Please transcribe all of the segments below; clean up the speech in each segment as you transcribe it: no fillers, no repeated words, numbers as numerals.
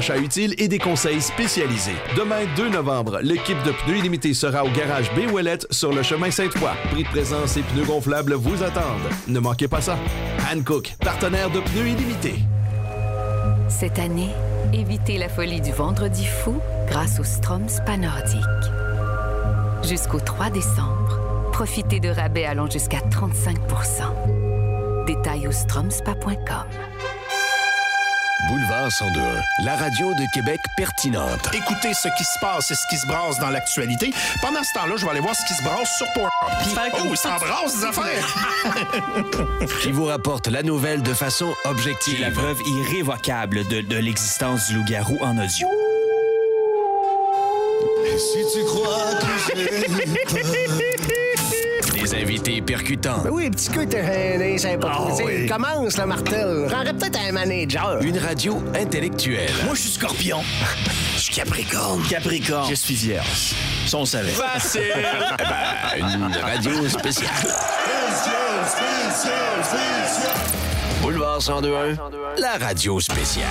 Achats utiles et des conseils spécialisés. Demain, 2 novembre, l'équipe de Pneus Illimité sera au garage B. Ouellette sur le chemin Sainte-Foy. Prix de présence et pneus gonflables vous attendent. Ne manquez pas ça. Hankook, partenaire de Pneus Illimité. Cette année, évitez la folie du Vendredi fou grâce au Strom Spa Nordique. Jusqu'au 3 décembre, profitez de rabais allant jusqu'à 35 %. Détails au stromspa.com. Boulevard 102.1, la radio de Québec pertinente. Écoutez ce qui se passe et ce qui se brasse dans l'actualité. Pendant ce temps-là, je vais aller voir ce qui se brasse sur Pornhub. Oh, il s'embrasse des affaires! Qui vous rapporte la nouvelle de façon objective. La preuve irrévocable de l'existence du loup-garou en audio. Si tu crois que j'ai Des invités percutants. Ben oui, petit coup, t'es gêné, c'est pas oui. Commence, le Martel. J'aurais peut-être un manager. Une radio intellectuelle. Moi, je suis Scorpion. Je suis Capricorne. Capricorne. Je suis vierge. Ça, on savait. Facile! Une radio spéciale. Boulevard 102.1, la radio spéciale.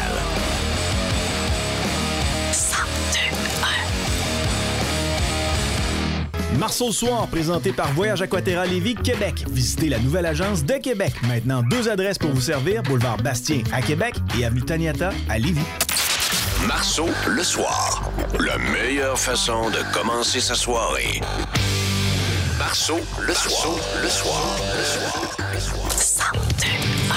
102.1. Marceau le soir, présenté par Voyage Aquaterra Lévis, Québec. Visitez la nouvelle agence de Québec. Maintenant, 2 adresses pour vous servir, boulevard Bastien à Québec et avenue Taniata à Lévis. Marceau le soir, la meilleure façon de commencer sa soirée. Marceau le soir, le soir, le soir, le soir. 102.1.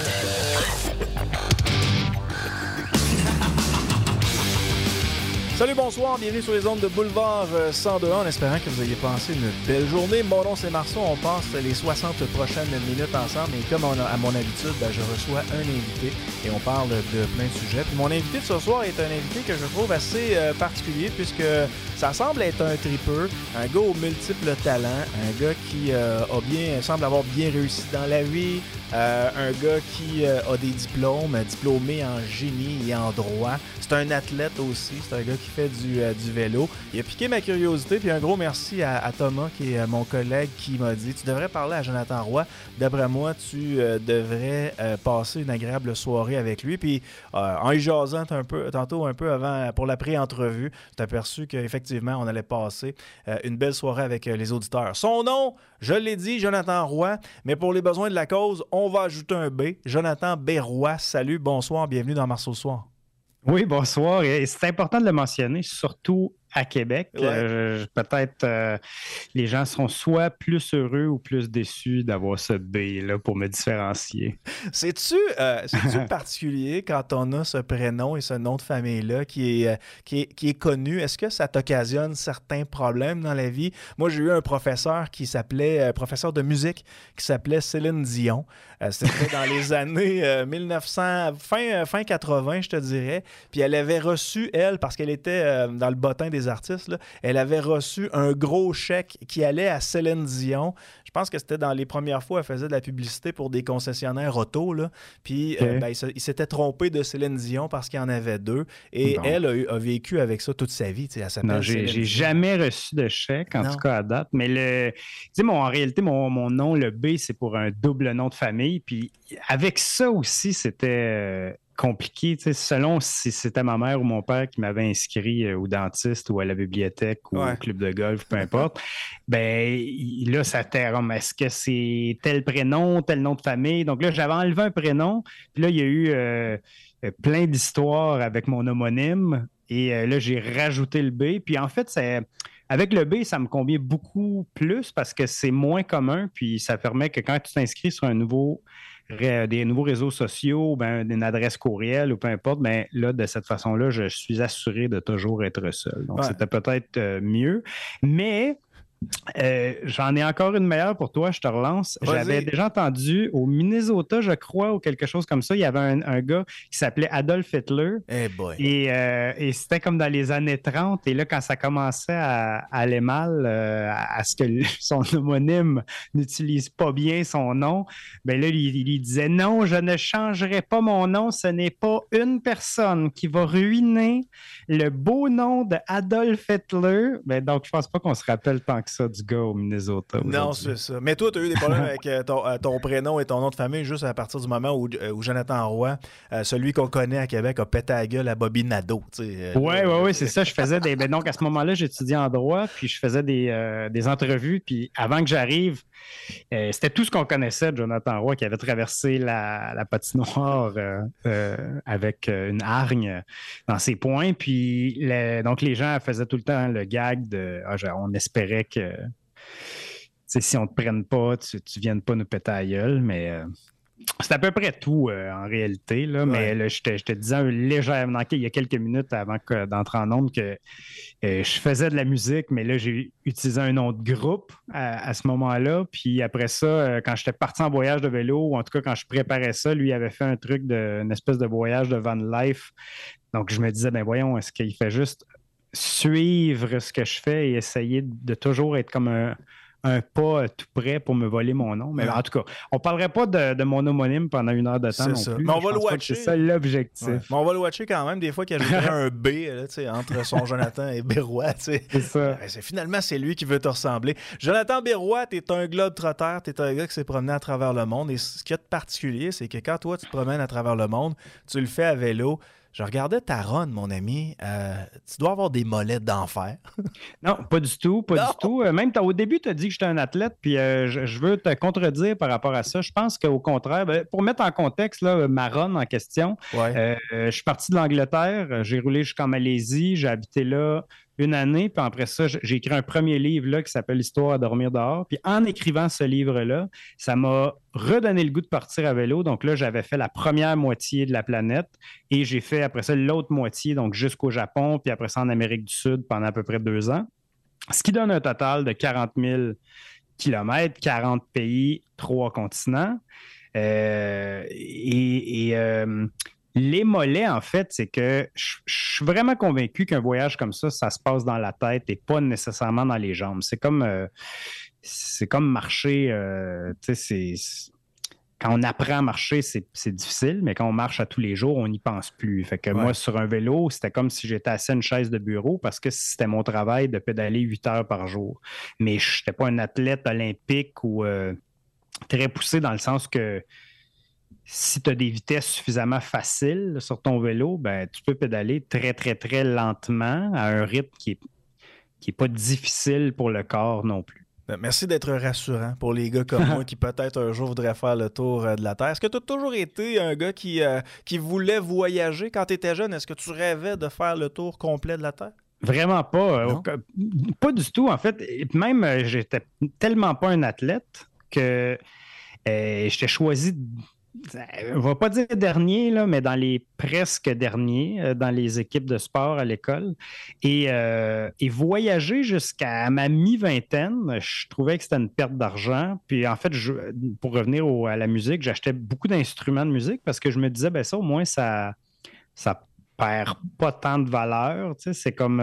Salut, bonsoir, bienvenue sur les ondes de Boulevard 102.1 en espérant que vous ayez passé une belle journée. Mon nom c'est Marceau, on passe les 60 prochaines minutes ensemble et comme à mon habitude, je reçois un invité et on parle de plein de sujets. Puis mon invité de ce soir est un invité que je trouve assez particulier puisque ça semble être un tripeux, un gars aux multiples talents, un gars qui semble avoir bien réussi dans la vie, un gars qui a des diplômes, diplômé en génie et en droit. C'est un athlète aussi, c'est un gars qui fait du vélo. Il a piqué ma curiosité, puis un gros merci à Thomas, qui est mon collègue, qui m'a dit « Tu devrais parler à Jonathan Roy. D'après moi, tu devrais passer une agréable soirée avec lui. » Puis en y jasant tantôt un peu avant, pour la pré-entrevue, j'ai aperçu qu'effectivement, on allait passer une belle soirée avec les auditeurs. Son nom, je l'ai dit, Jonathan Roy, mais pour les besoins de la cause, on va ajouter un B. Jonathan B. Roy, salut, bonsoir, bienvenue dans Marceau le soir. Oui, bonsoir. Et c'est important de le mentionner, surtout à Québec. Ouais. Peut-être les gens seront soit plus heureux ou plus déçus d'avoir ce B-là pour me différencier. C'est-tu particulier quand on a ce prénom et ce nom de famille-là qui est connu? Est-ce que ça t'occasionne certains problèmes dans la vie? Moi, j'ai eu un professeur qui s'appelait, professeur de musique, qui s'appelait Céline Dion. C'était dans les années 1900, fin 80, je te dirais. Puis elle avait reçu, parce qu'elle était dans le bottin des artistes, là, elle avait reçu un gros chèque qui allait à Céline Dion. Je pense que c'était dans les premières fois, elle faisait de la publicité pour des concessionnaires auto. Là. Puis il s'était trompé de Céline Dion parce qu'il y en avait 2. Et elle a vécu avec ça toute sa vie. Elle s'appelle j'ai jamais reçu de chèque, en tout cas à date. Mais en réalité, mon nom, le B, c'est pour un double nom de famille. Puis avec ça aussi, c'était compliqué, selon si c'était ma mère ou mon père qui m'avait inscrit au dentiste ou à la bibliothèque ou au club de golf, peu importe, là, ça terme. Est-ce que c'est tel prénom, tel nom de famille? Donc là, j'avais enlevé un prénom, puis là, il y a eu plein d'histoires avec mon homonyme, et là, j'ai rajouté le B, puis en fait, avec le B, ça me convient beaucoup plus parce que c'est moins commun, puis ça permet que quand tu t'inscris sur des nouveaux réseaux sociaux, une adresse courriel ou peu importe, là, de cette façon-là, je suis assuré de toujours être seul. Donc, c'était peut-être mieux. Mais j'en ai encore une meilleure pour toi, je te relance. Vas-y. J'avais déjà entendu au Minnesota, je crois, ou quelque chose comme ça, il y avait un gars qui s'appelait Adolf Hitler. Hey boy. Et c'était comme dans les années 30. Et là, quand ça commençait à aller mal, à ce que son homonyme n'utilise pas bien son nom, là, il disait « Non, je ne changerai pas mon nom. Ce n'est pas une personne qui va ruiner le beau nom de Adolf Hitler. » Donc, je pense pas qu'on se rappelle tant que que ça du gars au Minnesota. Non, c'est ça. Mais toi, tu as eu des problèmes avec ton prénom et ton nom de famille juste à partir du moment où Jonathan Roy, celui qu'on connaît à Québec, a pété la gueule à Bobby Nadeau. Oui, c'est ça. Je faisais donc à ce moment-là, j'étudiais en droit, puis je faisais des entrevues. Puis avant que j'arrive, c'était tout ce qu'on connaissait de Jonathan Roy qui avait traversé la patinoire avec une hargne dans ses poings. Puis donc les gens faisaient tout le temps le gag de on espérait que si on ne te prenne pas, tu ne viennes pas nous péter la gueule. Mais c'est à peu près tout en réalité. Là, ouais. Mais là, je te disais légèrement il y a quelques minutes avant d'entrer en ondes que je faisais de la musique, mais là, j'ai utilisé un nom de groupe à ce moment-là. Puis après ça, quand j'étais parti en voyage de vélo, ou en tout cas quand je préparais ça, lui avait fait un truc une espèce de voyage de van life. Donc je me disais, ben voyons, est-ce qu'il fait juste suivre ce que je fais et essayer de toujours être comme un pas tout près pour me voler mon nom. Mais en tout cas, on ne parlerait pas de mon homonyme pendant 1 heure de temps non plus. Mais on va le watcher. C'est ça l'objectif. Ouais. Mais on va le watcher quand même. Des fois qu'il y a un B là, entre son Jonathan et Berroy. C'est ça. Finalement, c'est lui qui veut te ressembler. Jonathan Berroy, tu es un globe-trotteur. Tu es un gars qui s'est promené à travers le monde. Et ce qu'il y a de particulier, c'est que quand toi, tu te promènes à travers le monde, tu le fais à vélo. Je regardais ta run, mon ami. Tu dois avoir des mollets d'enfer. Non, pas du tout. Du tout. Même au début, tu as dit que j'étais un athlète, puis je veux te contredire par rapport à ça. Je pense qu'au contraire, pour mettre en contexte là, ma run en question, je suis parti de l'Angleterre, j'ai roulé jusqu'en Malaisie, j'ai habité là 1 année, puis après ça, j'ai écrit un premier livre là, qui s'appelle Histoire à dormir dehors. Puis en écrivant ce livre-là, ça m'a redonné le goût de partir à vélo. Donc là, j'avais fait la première moitié de la planète et j'ai fait après ça l'autre moitié, donc jusqu'au Japon, puis après ça en Amérique du Sud pendant à peu près 2 ans. Ce qui donne un total de 40 000 kilomètres, 40 pays, 3 continents. Les mollets, en fait, c'est que je suis vraiment convaincu qu'un voyage comme ça se passe dans la tête et pas nécessairement dans les jambes. C'est comme marcher. Quand on apprend à marcher, c'est difficile, mais quand on marche à tous les jours, on n'y pense plus. Fait que moi, sur un vélo, c'était comme si j'étais assis à une chaise de bureau parce que c'était mon travail de pédaler 8 heures par jour. Mais je n'étais pas un athlète olympique ou très poussé dans le sens que si tu as des vitesses suffisamment faciles sur ton vélo, ben, tu peux pédaler très, très, très lentement à un rythme qui est pas difficile pour le corps non plus. Merci d'être rassurant pour les gars comme moi qui peut-être un jour voudraient faire le tour de la Terre. Est-ce que tu as toujours été un gars qui voulait voyager quand tu étais jeune? Est-ce que tu rêvais de faire le tour complet de la Terre? Vraiment pas. Pas du tout, en fait. Même, j'étais tellement pas un athlète que j'étais choisi... On va pas dire dernier, là, mais dans les presque derniers, dans les équipes de sport à l'école. Et voyager jusqu'à ma mi-vingtaine, je trouvais que c'était une perte d'argent. Puis en fait, pour revenir à la musique, j'achetais beaucoup d'instruments de musique parce que je me disais, ben ça, au moins, ça perd pas tant de valeur. Tu sais, c'est comme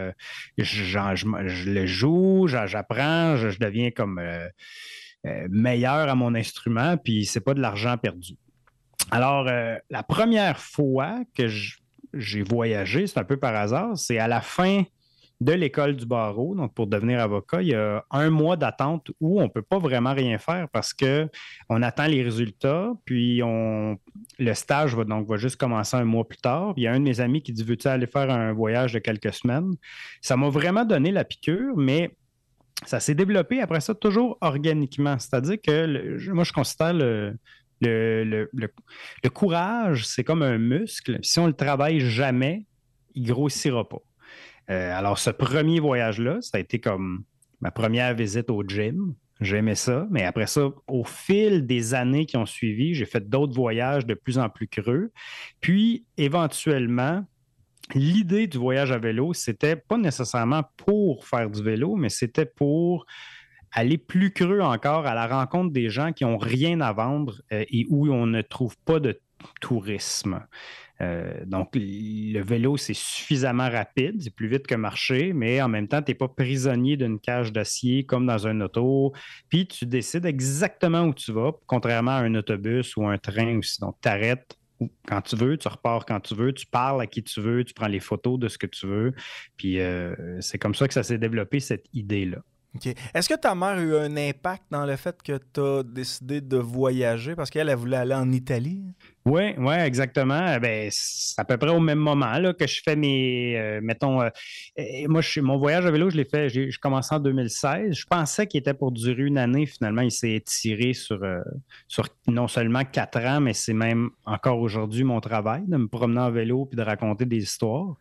je le joue, j'apprends, je deviens comme... meilleur à mon instrument, puis c'est pas de l'argent perdu. Alors, la première fois que j'ai voyagé, c'est un peu par hasard, c'est à la fin de l'école du barreau. Donc, pour devenir avocat, il y a 1 mois d'attente où on ne peut pas vraiment rien faire parce qu'on attend les résultats, puis le stage va juste commencer 1 mois plus tard. Il y a un de mes amis qui dit « Veux-tu aller faire un voyage de quelques semaines? » Ça m'a vraiment donné la piqûre, mais ça s'est développé après ça toujours organiquement. C'est-à-dire que moi, je considère le courage, c'est comme un muscle. Si on ne le travaille jamais, il ne grossira pas. Alors, ce premier voyage-là, ça a été comme ma première visite au gym. J'aimais ça. Mais après ça, au fil des années qui ont suivi, j'ai fait d'autres voyages de plus en plus creux. Puis, éventuellement, l'idée du voyage à vélo, c'était pas nécessairement pour faire du vélo, mais c'était pour aller plus creux encore à la rencontre des gens qui n'ont rien à vendre et où on ne trouve pas de tourisme. Donc, le vélo, c'est suffisamment rapide, c'est plus vite que marcher, mais en même temps, tu n'es pas prisonnier d'une cage d'acier comme dans un auto, puis tu décides exactement où tu vas, contrairement à un autobus ou un train aussi. Donc, tu arrêtes quand tu veux, tu repars quand tu veux, tu parles à qui tu veux, tu prends les photos de ce que tu veux. Puis c'est comme ça que ça s'est développé, cette idée-là. OK. Est-ce que ta mère a eu un impact dans le fait que tu as décidé de voyager parce qu'elle voulait aller en Italie? Oui, exactement. Ben, c'est à peu près au même moment là, que je fais mes... moi, mon voyage à vélo, je l'ai fait, je commençais en 2016. Je pensais qu'il était pour durer une année. Finalement, il s'est étiré sur non seulement 4 ans, mais c'est même encore aujourd'hui mon travail, de me promener en vélo puis de raconter des histoires.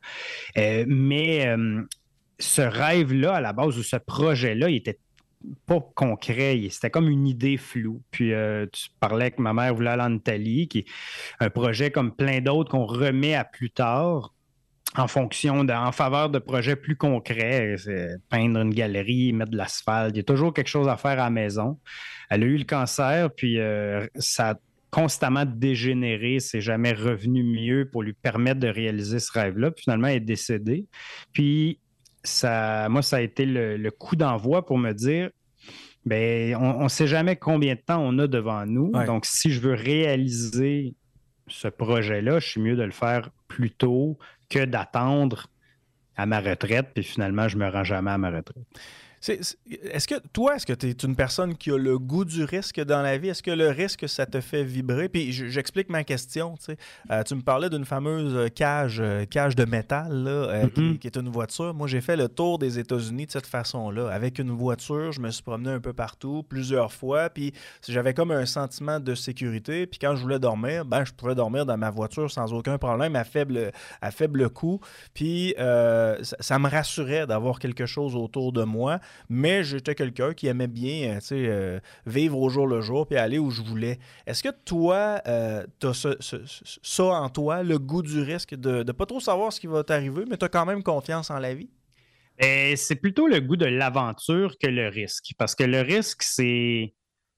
Ce rêve-là, à la base, ou ce projet-là, il était pas concret, c'était comme une idée floue. Puis tu parlais que ma mère voulait aller en Italie, qui est un projet comme plein d'autres qu'on remet à plus tard en faveur de projets plus concrets. C'est peindre une galerie, mettre de l'asphalte. Il y a toujours quelque chose à faire à la maison. Elle a eu le cancer, puis ça a constamment dégénéré, c'est jamais revenu mieux pour lui permettre de réaliser ce rêve-là. Puis finalement, elle est décédée. Puis ça a été le coup d'envoi pour me dire, ben, on ne sait jamais combien de temps on a devant nous. Ouais. Donc, si je veux réaliser ce projet-là, je suis mieux de le faire plus tôt que d'attendre à ma retraite, puis finalement, je ne me rends jamais à ma retraite. Est-ce que tu es une personne qui a le goût du risque dans la vie? Est-ce que le risque, ça te fait vibrer? Puis j'explique ma question. Tu me parlais d'une fameuse cage de métal là, qui est une voiture. Moi, j'ai fait le tour des États-Unis de cette façon-là. Avec une voiture, je me suis promené un peu partout, plusieurs fois. Puis j'avais comme un sentiment de sécurité. Puis quand je voulais dormir, je pouvais dormir dans ma voiture sans aucun problème, à faible coût. Puis ça me rassurait d'avoir quelque chose autour de moi. Mais j'étais quelqu'un qui aimait bien vivre au jour le jour puis aller où je voulais. Est-ce que toi, tu as ça en toi, le goût du risque, de ne pas trop savoir ce qui va t'arriver, mais tu as quand même confiance en la vie? C'est plutôt le goût de l'aventure que le risque. Parce que le risque, c'est...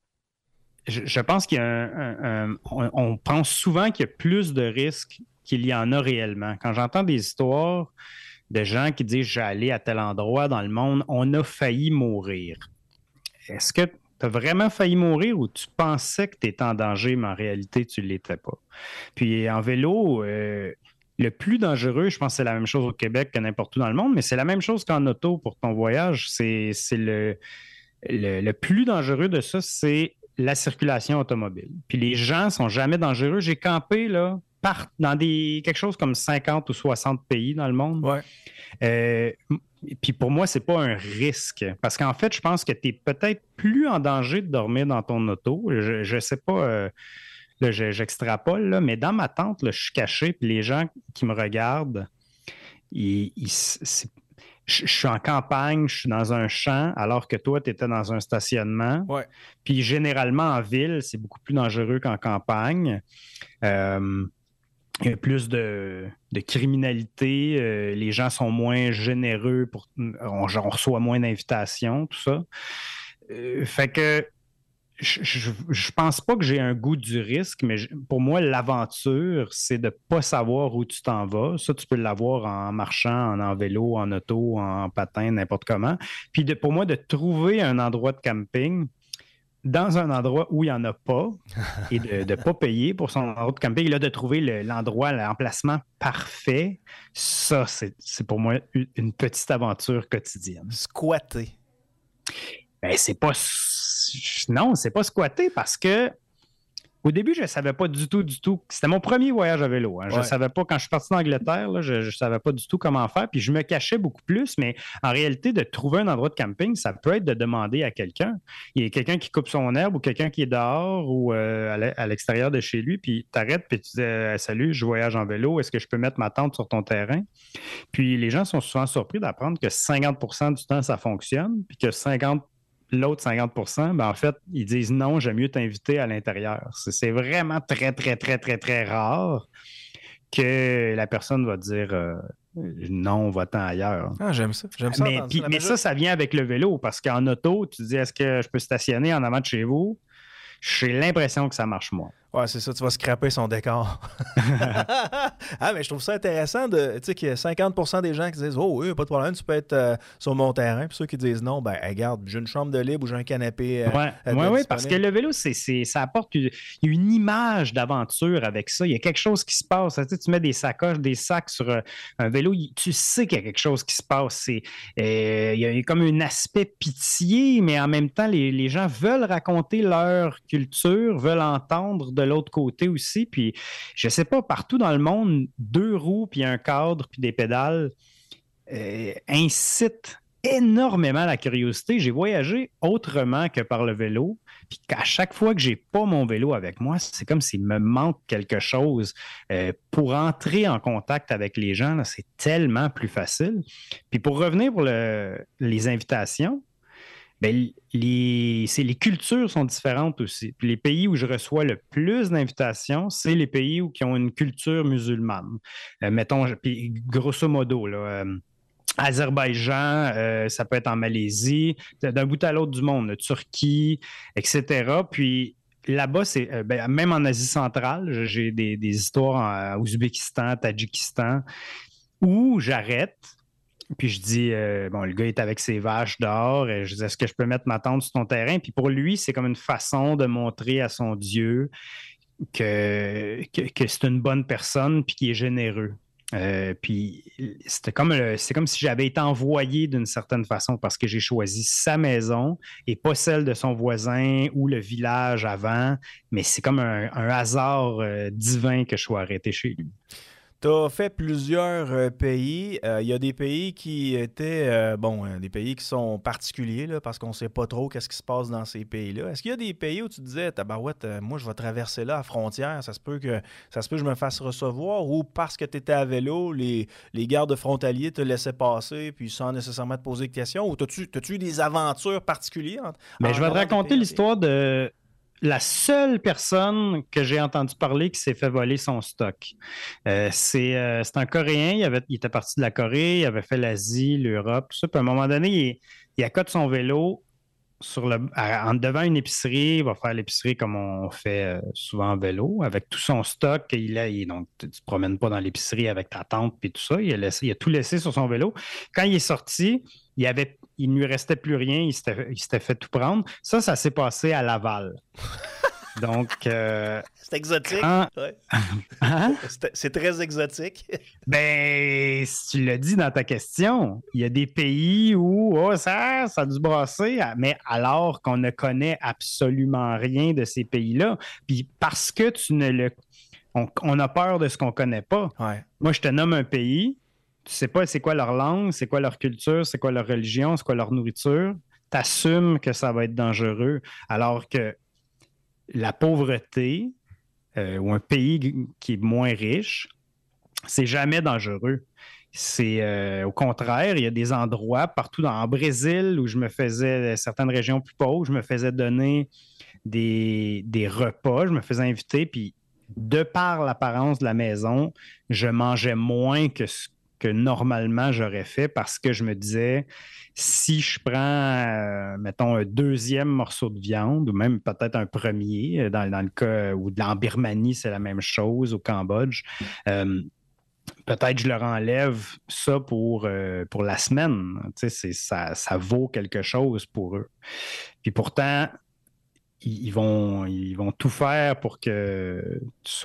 Je pense qu'il y a on pense souvent qu'il y a plus de risques qu'il y en a réellement. Quand j'entends des histoires de gens qui disent « j'ai allé à tel endroit dans le monde, on a failli mourir ». Est-ce que tu as vraiment failli mourir ou tu pensais que tu étais en danger, mais en réalité, tu ne l'étais pas? Puis en vélo, le plus dangereux, je pense que c'est la même chose au Québec que n'importe où dans le monde, mais c'est la même chose qu'en auto pour ton voyage. C'est le plus dangereux de ça, c'est la circulation automobile. Puis les gens ne sont jamais dangereux. J'ai campé là, dans quelque chose comme 50 ou 60 pays dans le monde. Ouais. Puis pour moi, c'est pas un risque. Parce qu'en fait, je pense que tu es peut-être plus en danger de dormir dans ton auto. Je sais pas, là, j'extrapole, là, mais dans ma tente, là, je suis caché, puis les gens qui me regardent, je suis en campagne, je suis dans un champ, alors que toi, tu étais dans un stationnement. Ouais. Puis généralement, en ville, c'est beaucoup plus dangereux qu'en campagne. Il y a plus de criminalité, les gens sont moins généreux, on reçoit moins d'invitations, tout ça. Fait que je pense pas que j'ai un goût du risque, mais pour moi, l'aventure, c'est de pas savoir où tu t'en vas. Ça, tu peux l'avoir en marchant, en vélo, en auto, en patin, n'importe comment. Puis pour moi, de trouver un endroit de camping dans un endroit où il n'y en a pas et de ne pas payer pour son endroit de camping, et là, de trouver l'emplacement parfait, ça, c'est pour moi une petite aventure quotidienne. Squatter. Ben, non, c'est pas squatter parce que au début, je ne savais pas du tout. C'était mon premier voyage à vélo. Hein. Je ne savais pas, quand je suis parti d'Angleterre, là, je ne savais pas du tout comment faire. Puis je me cachais beaucoup plus. Mais en réalité, de trouver un endroit de camping, ça peut être de demander à quelqu'un. Il y a quelqu'un qui coupe son herbe ou quelqu'un qui est dehors ou à l'extérieur de chez lui. Puis tu arrêtes puis tu dis « Salut, je voyage en vélo. Est-ce que je peux mettre ma tente sur ton terrain? » Puis les gens sont souvent surpris d'apprendre que 50% du temps, ça fonctionne. Puis que l'autre 50%, ben en fait, ils disent non, j'aime mieux t'inviter à l'intérieur. C'est vraiment très, très, très, très, très rare que la personne va dire non, va-t'en ailleurs. Ah, j'aime ça. Mais ça vient avec le vélo parce qu'en auto, tu dis est-ce que je peux stationner en avant de chez vous? J'ai l'impression que ça marche moins. Ouais, c'est ça, tu vas scraper son décor. Mais je trouve ça intéressant tu sais, qu'il y a 50% des gens qui disent « Oh oui, pas de problème, tu peux être sur mon terrain. » Puis ceux qui disent « Non, regarde, j'ai une chambre de libre ou j'ai un canapé. » Oui, parce que le vélo, ça apporte une image d'aventure avec ça. Il y a quelque chose qui se passe. Tu sais, tu mets des sacoches, des sacs sur un vélo, tu sais qu'il y a quelque chose qui se passe. Il y a comme un aspect pitié, mais en même temps, les gens veulent raconter leur culture, veulent entendre de l'autre côté aussi. Puis, je sais pas, partout dans le monde, 2 roues, puis un cadre, puis des pédales incitent énormément la curiosité. J'ai voyagé autrement que par le vélo. Puis qu'à chaque fois que j'ai pas mon vélo avec moi, c'est comme s'il me manque quelque chose. Pour entrer en contact avec les gens, là, c'est tellement plus facile. Puis pour revenir pour les invitations, les cultures sont différentes aussi. Puis les pays où je reçois le plus d'invitations, c'est les pays qui ont une culture musulmane. Mettons, puis grosso modo, là, Azerbaïdjan, ça peut être en Malaisie, d'un bout à l'autre du monde, Turquie, etc. Puis là-bas, c'est même en Asie centrale, j'ai des histoires en Ouzbékistan, Tadjikistan, où j'arrête. Puis je dis, le gars est avec ses vaches dehors. Et je dis, est-ce que je peux mettre ma tente sur ton terrain? Puis pour lui, c'est comme une façon de montrer à son Dieu que c'est une bonne personne puis qu'il est généreux. Puis c'est comme si j'avais été envoyé d'une certaine façon parce que j'ai choisi sa maison et pas celle de son voisin ou le village avant, mais c'est comme un hasard divin que je sois arrêté chez lui. Tu as fait plusieurs pays. Il y a des pays qui étaient, des pays qui sont particuliers là, parce qu'on ne sait pas trop qu'est-ce qui se passe dans ces pays-là. Est-ce qu'il y a des pays où tu disais, tabarouette, moi je vais traverser là à frontière, ça se peut que je me fasse recevoir, ou parce que tu étais à vélo, les gardes frontaliers te laissaient passer puis sans nécessairement te poser de questions, ou t'as-tu eu des aventures particulières? Je vais te raconter l'histoire de la seule personne que j'ai entendu parler qui s'est fait voler son stock. C'est un Coréen, il était parti de la Corée, il avait fait l'Asie, l'Europe, tout ça. Puis à un moment donné, il accote son vélo devant une épicerie. Il va faire l'épicerie comme on fait souvent en vélo, avec tout son stock. Donc, tu ne te promènes pas dans l'épicerie avec ta tente et tout ça. Il a tout laissé sur son vélo. Quand il est sorti, il ne lui restait plus rien. Il s'était fait tout prendre. Ça s'est passé à Laval. Donc, c'est exotique. Ouais. Hein? C'est très exotique. Si tu l'as dit dans ta question, il y a des pays où ça a dû brasser, mais alors qu'on ne connaît absolument rien de ces pays-là. Puis parce que on a peur de ce qu'on ne connaît pas. Ouais. Moi, je te nomme un pays, tu ne sais pas c'est quoi leur langue, c'est quoi leur culture, c'est quoi leur religion, c'est quoi leur nourriture. Tu assumes que ça va être dangereux, alors que la pauvreté ou un pays qui est moins riche, c'est jamais dangereux. C'est au contraire, il y a des endroits partout en Brésil où certaines régions plus pauvres, je me faisais donner des repas, je me faisais inviter, puis de par l'apparence de la maison, je mangeais moins que ce que normalement j'aurais fait parce que je me disais, si je prends, mettons, un 2e morceau de viande ou même peut-être un premier, dans le cas où en Birmanie, c'est la même chose, au Cambodge, peut-être je leur enlève ça pour la semaine. Tu sais, ça vaut quelque chose pour eux. Puis pourtant, ils vont tout faire pour que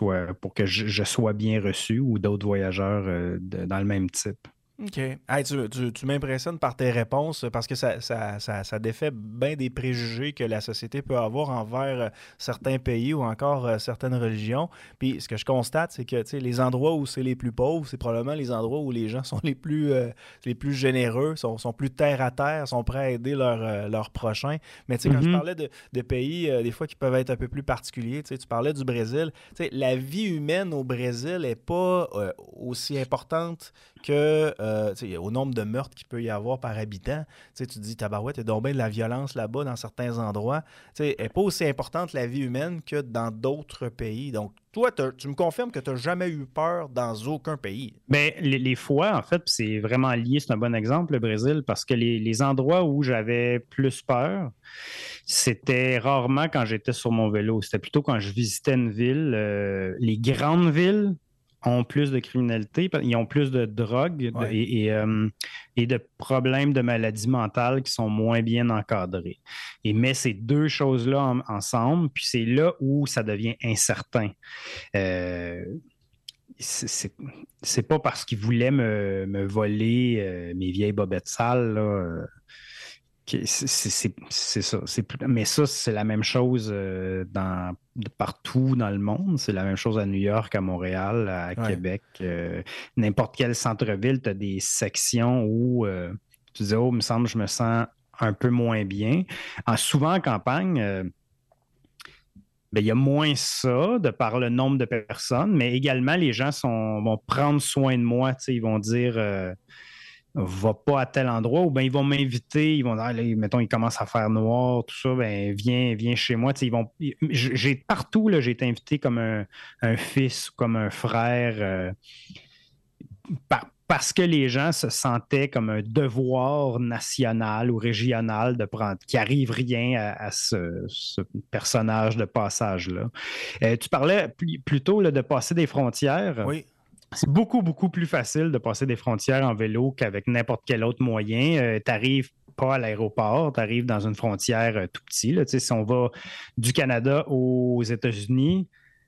je sois bien reçu ou d'autres voyageurs dans le même type. OK. Hey, tu m'impressionnes par tes réponses parce que ça défait bien des préjugés que la société peut avoir envers certains pays ou encore certaines religions. Puis ce que je constate, c'est que les endroits où c'est les plus pauvres, c'est probablement les endroits où les gens sont les plus généreux, sont plus terre à terre, sont prêts à aider leurs prochains. Mais quand je parlais de pays, des fois, qui peuvent être un peu plus particuliers, tu parlais du Brésil. La vie humaine au Brésil n'est pas aussi importante que au nombre de meurtres qu'il peut y avoir par habitant. Tu te dis, tabarouette, il y a donc bien de la violence là-bas dans certains endroits. Elle n'est pas aussi importante la vie humaine que dans d'autres pays. Donc, toi, tu me confirmes que tu n'as jamais eu peur dans aucun pays. Bien, les fois, en fait, c'est vraiment lié, c'est un bon exemple, le Brésil, parce que les endroits où j'avais plus peur, c'était rarement quand j'étais sur mon vélo. C'était plutôt quand je visitais une ville. Les grandes villes ont plus de criminalité, ils ont plus de drogue et de problèmes de maladies mentales qui sont moins bien encadrés. Et mets ces deux choses-là ensemble, puis c'est là où ça devient incertain. C'est pas parce qu'ils voulaient me voler mes vieilles bobettes sales, là, c'est ça. Mais ça, c'est la même chose partout dans le monde. C'est la même chose à New York, à Montréal, à Québec. N'importe quel centre-ville, tu as des sections où tu dis, il me semble que je me sens un peu moins bien. Souvent en campagne, il y a moins ça de par le nombre de personnes, mais également les gens vont prendre soin de moi. Ils vont dire... va pas à tel endroit, ou bien ils vont m'inviter, ils vont dire, là, mettons, il commence à faire noir, tout ça, ben viens chez moi. J'ai partout, là, j'ai été invité comme un fils ou comme un frère parce que les gens se sentaient comme un devoir national ou régional de prendre, qu'il n'arrive rien à ce personnage de passage-là. Tu parlais plutôt là, de passer des frontières. Oui. C'est beaucoup, beaucoup plus facile de passer des frontières en vélo qu'avec n'importe quel autre moyen. Tu n'arrives pas à l'aéroport, tu arrives dans une frontière tout petit. Là. Si on va du Canada aux États-Unis,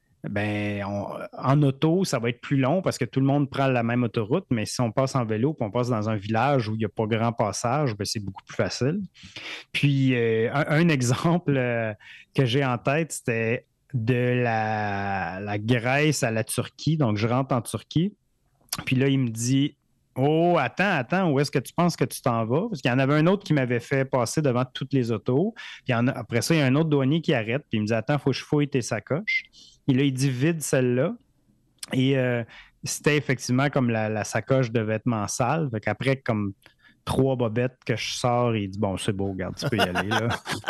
en auto, ça va être plus long parce que tout le monde prend la même autoroute, mais si on passe en vélo et on passe dans un village où il n'y a pas grand passage, c'est beaucoup plus facile. Puis, un exemple que j'ai en tête, c'était de la Grèce à la Turquie. Donc, je rentre en Turquie. Puis là, il me dit, « Oh, attends, où est-ce que tu penses que tu t'en vas? » Parce qu'il y en avait un autre qui m'avait fait passer devant toutes les autos. Puis après ça, il y a un autre douanier qui arrête. Puis il me dit, « Attends, il faut que je fouille tes sacoches. » Et là, il dit, « Vide celle-là. » Et c'était effectivement comme la sacoche de vêtements sales. Fait qu'après, comme 3 bobettes que je sors, il dit, « Bon, c'est beau, regarde, tu peux y aller, là. »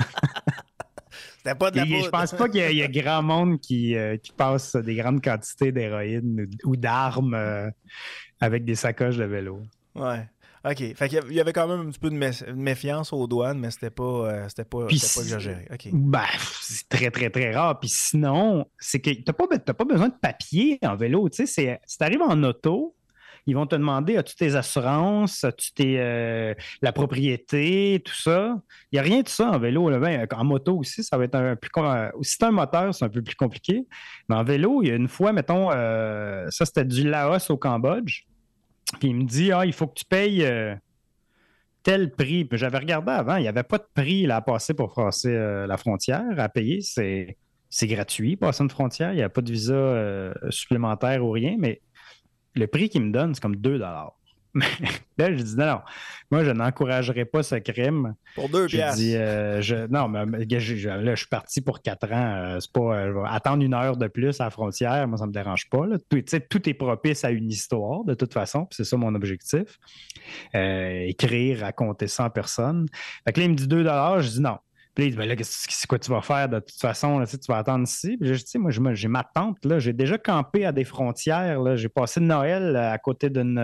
Pas de la je pense pas qu'il y a grand monde qui passe des grandes quantités d'héroïne ou d'armes avec des sacoches de vélo. Ouais. OK. Fait qu'il y avait quand même un petit peu de méfiance aux douanes, mais c'était pas exagéré. OK. C'est très, très, très rare. Puis sinon, c'est que t'as pas besoin de papier en vélo. Tu sais, si t'arrives en auto, ils vont te demander, as-tu tes assurances, as-tu la propriété, tout ça. Il n'y a rien de ça en vélo. Là. En moto aussi, ça va être un peu plus... Si c'est un moteur, c'est un peu plus compliqué. Mais en vélo, il y a une fois, mettons, ça c'était du Laos au Cambodge. Puis il me dit, il faut que tu payes tel prix. Puis j'avais regardé avant, il n'y avait pas de prix là, à passer pour passer la frontière, à payer. C'est gratuit, passer une frontière. Il n'y a pas de visa supplémentaire ou rien, mais le prix qu'il me donne, c'est comme 2 $. Là, je dis non, moi, je n'encouragerai pas ce crime. Pour 2 piastres. Non, mais là, je suis parti pour 4 ans. C'est pas, je vais attendre 1 heure de plus à la frontière. Moi, ça ne me dérange pas. Là. Tout est propice à une histoire, de toute façon. Puis c'est ça mon objectif. Écrire, raconter ça en personne. Fait que là, il me dit 2 $. Je dis non. Puis là, il dit, c'est quoi tu vas faire de toute façon? Là, tu vas attendre ici. Puis je dis, moi, j'ai ma tante. Là, j'ai déjà campé à des frontières. Là. J'ai passé Noël à côté d'une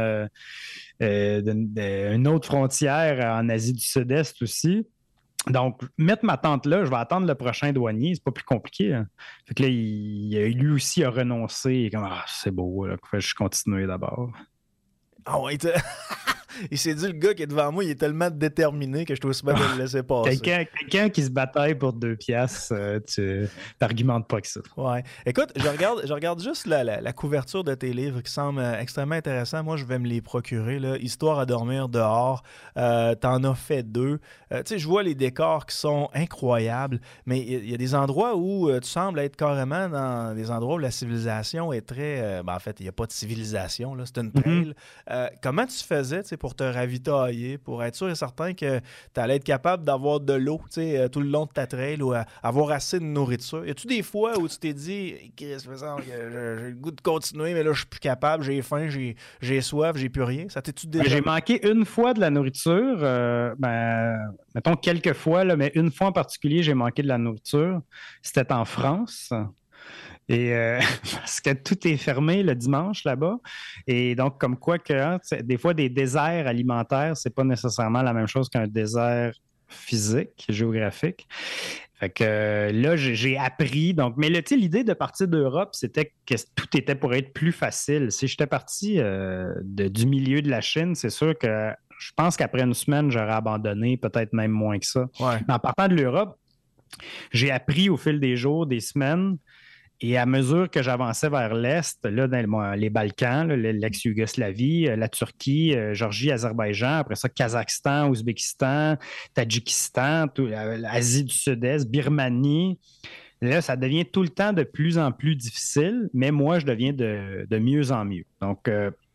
autre frontière en Asie du Sud-Est aussi. Donc, mettre ma tante là, je vais attendre le prochain douanier. C'est pas plus compliqué. Hein. Fait que là, lui aussi a renoncé. Il est comme, c'est beau. Là. Je continue d'abord. Ah ouais, il s'est dit, le gars qui est devant moi, il est tellement déterminé que je trouve bien de le laisser passer. Quelqu'un qui se bataille pour 2 piastres, tu n'argumentes pas que ça. Ouais. Écoute, je regarde juste la couverture de tes livres qui semble extrêmement intéressant. Moi, je vais me les procurer. Là. Histoire à dormir dehors. T'en as fait 2. Tu sais, je vois les décors qui sont incroyables, mais il y a des endroits où tu sembles être carrément dans des endroits où la civilisation est très... en fait, il n'y a pas de civilisation. Là. C'est une trail. Comment tu faisais pour pour te ravitailler, pour être sûr et certain que tu allais être capable d'avoir de l'eau tout le long de ta trail ou avoir assez de nourriture? Y a-tu des fois où tu t'es dit, Chris, j'ai le goût de continuer, mais là, je suis plus capable, j'ai faim, j'ai soif, j'ai plus rien? Ça t'es-tu déjà... J'ai manqué une fois de la nourriture, mettons quelques fois, là, mais une fois en particulier, j'ai manqué de la nourriture. C'était en France. Et parce que tout est fermé le dimanche là-bas. Et donc, comme quoi que des fois, des déserts alimentaires, c'est pas nécessairement la même chose qu'un désert physique, géographique. Fait que là, j'ai appris. Donc, mais l'idée de partir d'Europe, c'était que tout était pour être plus facile. Si j'étais parti du milieu de la Chine, c'est sûr que je pense qu'après une semaine, j'aurais abandonné, peut-être même moins que ça. Ouais. Mais en partant de l'Europe, j'ai appris au fil des jours, des semaines. Et à mesure que j'avançais vers l'Est, là, dans les Balkans, là, l'ex-Yougoslavie, la Turquie, Géorgie, Azerbaïdjan, après ça, Kazakhstan, Ouzbékistan, Tadjikistan, l'Asie du Sud-Est, Birmanie, là, ça devient tout le temps de plus en plus difficile, mais moi, je deviens de mieux en mieux. Donc,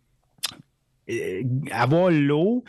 avoir l'eau,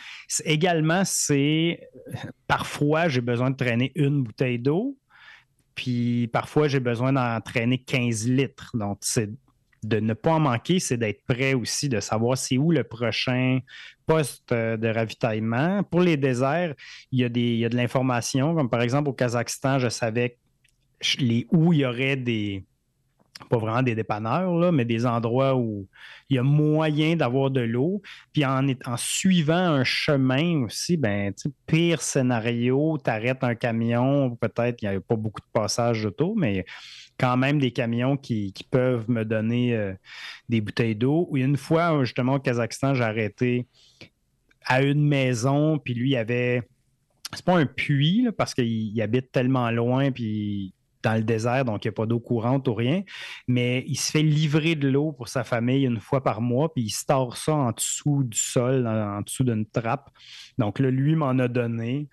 parfois, j'ai besoin de traîner une bouteille d'eau. Puis parfois, j'ai besoin d'entraîner 15 litres. Donc, c'est de ne pas en manquer, c'est d'être prêt aussi, de savoir c'est où le prochain poste de ravitaillement. Pour les déserts, il y a de l'information. Comme par exemple, au Kazakhstan, je savais où il y aurait pas vraiment des dépanneurs, là, mais des endroits où il y a moyen d'avoir de l'eau. Puis en suivant un chemin aussi, pire scénario, tu arrêtes un camion, peut-être qu'il n'y a pas beaucoup de passages d'auto, mais quand même des camions qui peuvent me donner des bouteilles d'eau. Une fois, justement, au Kazakhstan, j'ai arrêté à une maison, puis lui, il y avait... C'est pas un puits, là, parce qu'il habite tellement loin, puis... dans le désert, donc il n'y a pas d'eau courante ou rien, mais il se fait livrer de l'eau pour sa famille une fois par mois, puis il store ça en dessous du sol, en dessous d'une trappe. Donc là, lui m'en a donné.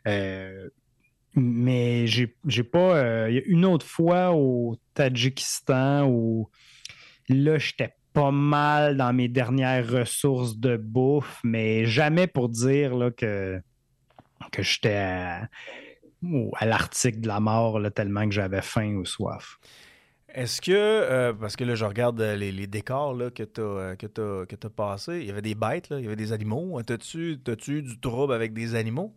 Mais j'ai pas... il y a une autre fois au Tadjikistan où là, j'étais pas mal dans mes dernières ressources de bouffe, mais jamais pour dire là, que j'étais à l'article de la mort, là, tellement que j'avais faim ou soif. Est-ce que, parce que là, je regarde les décors là, que tu as passés, il y avait des bêtes, là, il y avait des animaux. T'as-tu eu du trouble avec des animaux?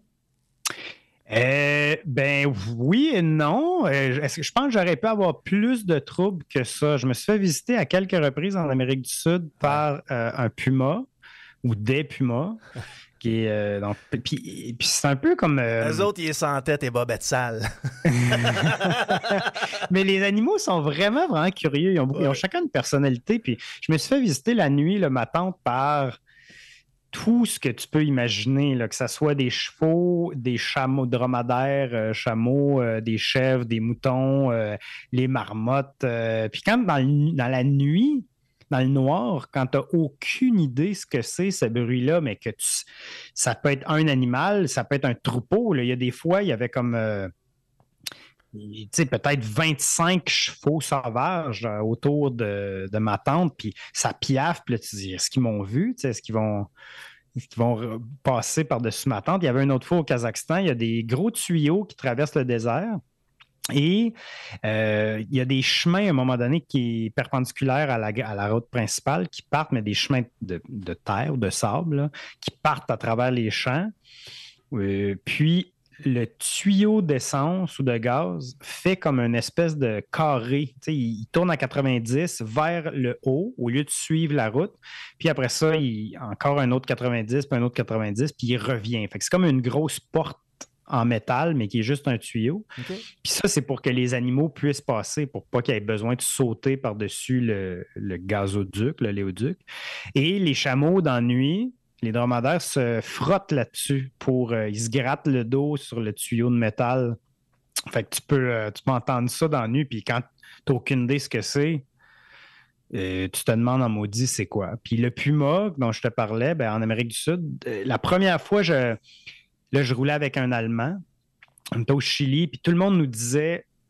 Oui et non. Je pense que j'aurais pu avoir plus de troubles que ça. Je me suis fait visiter à quelques reprises en Amérique du Sud par un puma ou des pumas. Puis c'est un peu comme... Eux autres, ils sont en tête et bobettes sales. Mais les animaux sont vraiment, vraiment curieux. Ils ont chacun une personnalité. Puis je me suis fait visiter la nuit, là, ma tante, par tout ce que tu peux imaginer, là, que ce soit des chevaux, des chameaux dromadaires, des chèvres, des moutons, les marmottes. Puis quand dans la nuit... dans le noir, quand tu n'as aucune idée ce que c'est, ce bruit-là, mais que ça peut être un animal, ça peut être un troupeau. Là. Il y a des fois, il y avait comme peut-être 25 chevaux sauvages autour de ma tante, puis ça piaffe, puis là, tu te dis, est-ce qu'ils m'ont vu? Est-ce qu'ils vont passer par-dessus ma tante? Il y avait une autre fois au Kazakhstan, il y a des gros tuyaux qui traversent le désert. Et il y a des chemins à un moment donné qui est perpendiculaire à la route principale qui partent, mais des chemins de terre ou de sable là, qui partent à travers les champs. Puis le tuyau d'essence ou de gaz fait comme une espèce de carré. Il tourne à 90 vers le haut au lieu de suivre la route. Puis après ça, encore un autre 90, puis un autre 90, puis il revient. Fait que c'est comme une grosse porte en métal, mais qui est juste un tuyau. Okay. Puis ça, c'est pour que les animaux puissent passer, pour pas qu'ils aient besoin de sauter par-dessus le gazoduc, le léoduc. Et les chameaux, dans la nuit, les dromadaires se frottent là-dessus ils se grattent le dos sur le tuyau de métal. Fait que tu peux entendre ça dans la nuit, puis quand tu n'as aucune idée ce que c'est, tu te demandes en maudit c'est quoi. Puis le puma dont je te parlais, en Amérique du Sud, la première fois, je roulais avec un Allemand. On était au Chili, puis tout le monde nous disait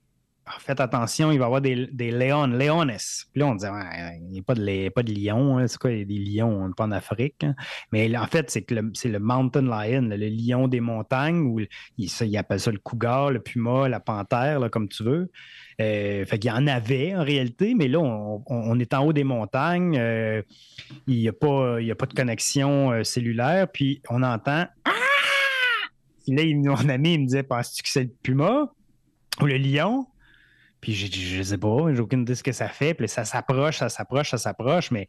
faites attention, il va y avoir des leones. Puis là, on disait, il n'y a pas de lions. Hein. C'est quoi, il y a des lions? On n'est pas en Afrique. Hein. Mais là, en fait, c'est le mountain lion, le lion des montagnes, ou il appelle ça le cougar, le puma, la panthère, là, comme tu veux. Fait qu'il y en avait en réalité, mais là, on est en haut des montagnes. Il n'y a pas de connexion cellulaire. Puis on entend... Puis là, mon ami, il me disait, penses-tu que c'est le puma ou le lion? Puis j'ai dit, je sais pas, j'ai aucune idée de ce que ça fait. Puis ça s'approche, mais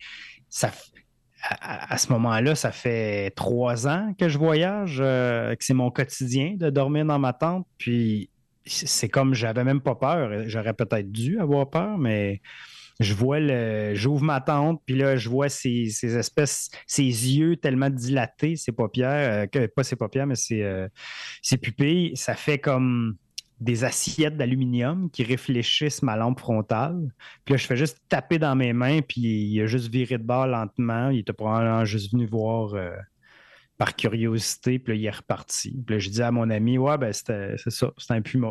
à ce moment-là, ça fait 3 ans que je voyage, que c'est mon quotidien de dormir dans ma tente. Puis c'est comme, j'avais même pas peur. J'aurais peut-être dû avoir peur, mais j'ouvre ma tente, puis là, je vois ces yeux tellement dilatés, ses paupières, pas ses paupières, mais ses pupilles. Ça fait comme des assiettes d'aluminium qui réfléchissent ma lampe frontale. Puis là, je fais juste taper dans mes mains, puis il a juste viré de bord lentement. Il était probablement juste venu voir par curiosité, puis là, il est reparti. Puis là, je dis à mon ami, c'est ça, c'est un puma.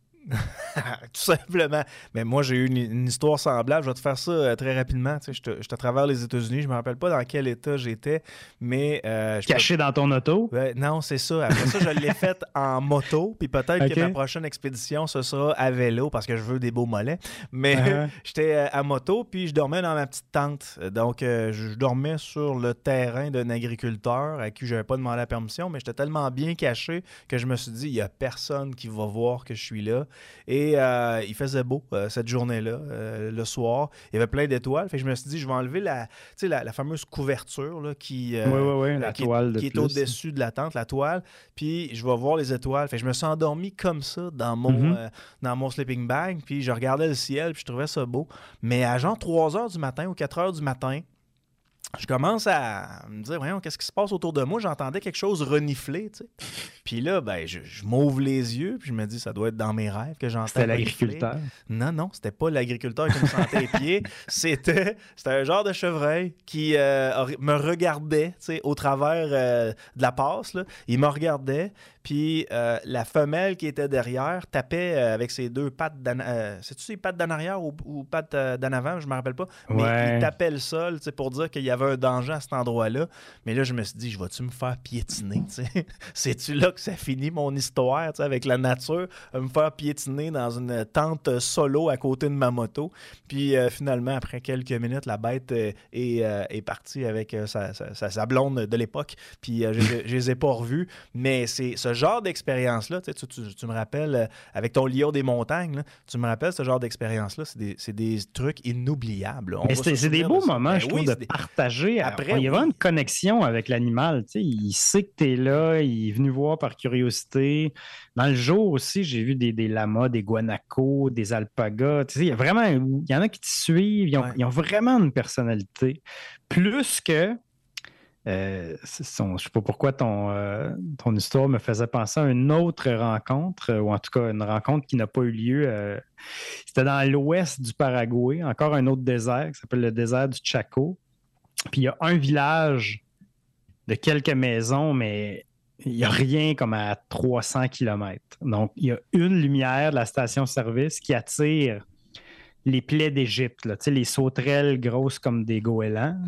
Tout simplement. Mais moi, j'ai eu une histoire semblable. Je vais te faire ça très rapidement. Tu sais, je à travers les États-Unis. Je ne me rappelle pas dans quel état j'étais, mais... Caché dans ton auto? Non, c'est ça. Après ça, je l'ai fait en moto. Puis peut-être que ma prochaine expédition, ce sera à vélo parce que je veux des beaux mollets. Mais j'étais à moto, puis je dormais dans ma petite tente. Donc, je dormais sur le terrain d'un agriculteur à qui je n'avais pas demandé la permission, mais j'étais tellement bien caché que je me suis dit, il n'y a personne qui va voir que je suis là. Et il faisait beau cette journée-là, le soir. Il y avait plein d'étoiles. Fait que je me suis dit, je vais enlever la fameuse couverture là, qui est au-dessus de la tente, la toile. Puis je vais voir les étoiles. Fait que je me suis endormi comme ça dans mon sleeping bag. Puis je regardais le ciel, puis je trouvais ça beau. Mais à genre 3h du matin ou 4h du matin, je commence à me dire, voyons, qu'est-ce qui se passe autour de moi? J'entendais quelque chose renifler, tu sais. Puis là, je m'ouvre les yeux, puis je me dis, ça doit être dans mes rêves que j'entends. C'était l'agriculteur? Non, c'était pas l'agriculteur qui me sentait les pieds. C'était un genre de chevreuil qui me regardait, tu sais, au travers de la passe, là. Il me regardait, puis la femelle qui était derrière tapait avec ses 2 pattes c'est-tu ses pattes d'en arrière ou pattes d'en avant? Je me rappelle pas. Mais il tapait le sol, tu sais, pour dire qu'il y avait un danger à cet endroit-là. Mais là, je me suis dit, je vais-tu me faire piétiner, tu sais? C'est-tu là que ça finit mon histoire, tu sais, avec la nature, me faire piétiner dans une tente solo à côté de ma moto. Puis finalement, après quelques minutes, la bête est partie avec sa blonde de l'époque. Puis je les ai pas revus. Mais c'est ce genre d'expérience-là, tu me rappelles, avec ton lion des montagnes, là, tu me rappelles ce genre d'expérience-là, c'est des trucs inoubliables. C'est des beaux moments, je trouve, de partager. Après, il y a vraiment une connexion avec l'animal. Tu sais, il sait que tu es là, il est venu voir par curiosité. Dans le jour aussi, j'ai vu des lamas, des guanacos, des alpagas. Tu sais, il y en a qui te suivent, ils ont vraiment une personnalité. Plus que... je ne sais pas pourquoi ton histoire me faisait penser à une autre rencontre, ou en tout cas une rencontre qui n'a pas eu lieu. C'était dans l'ouest du Paraguay, encore un autre désert qui s'appelle le désert du Chaco. Puis il y a un village de quelques maisons, mais il n'y a rien comme à 300 km. Donc, il y a une lumière de la station-service qui attire les plaies d'Égypte, là, les sauterelles grosses comme des goélands,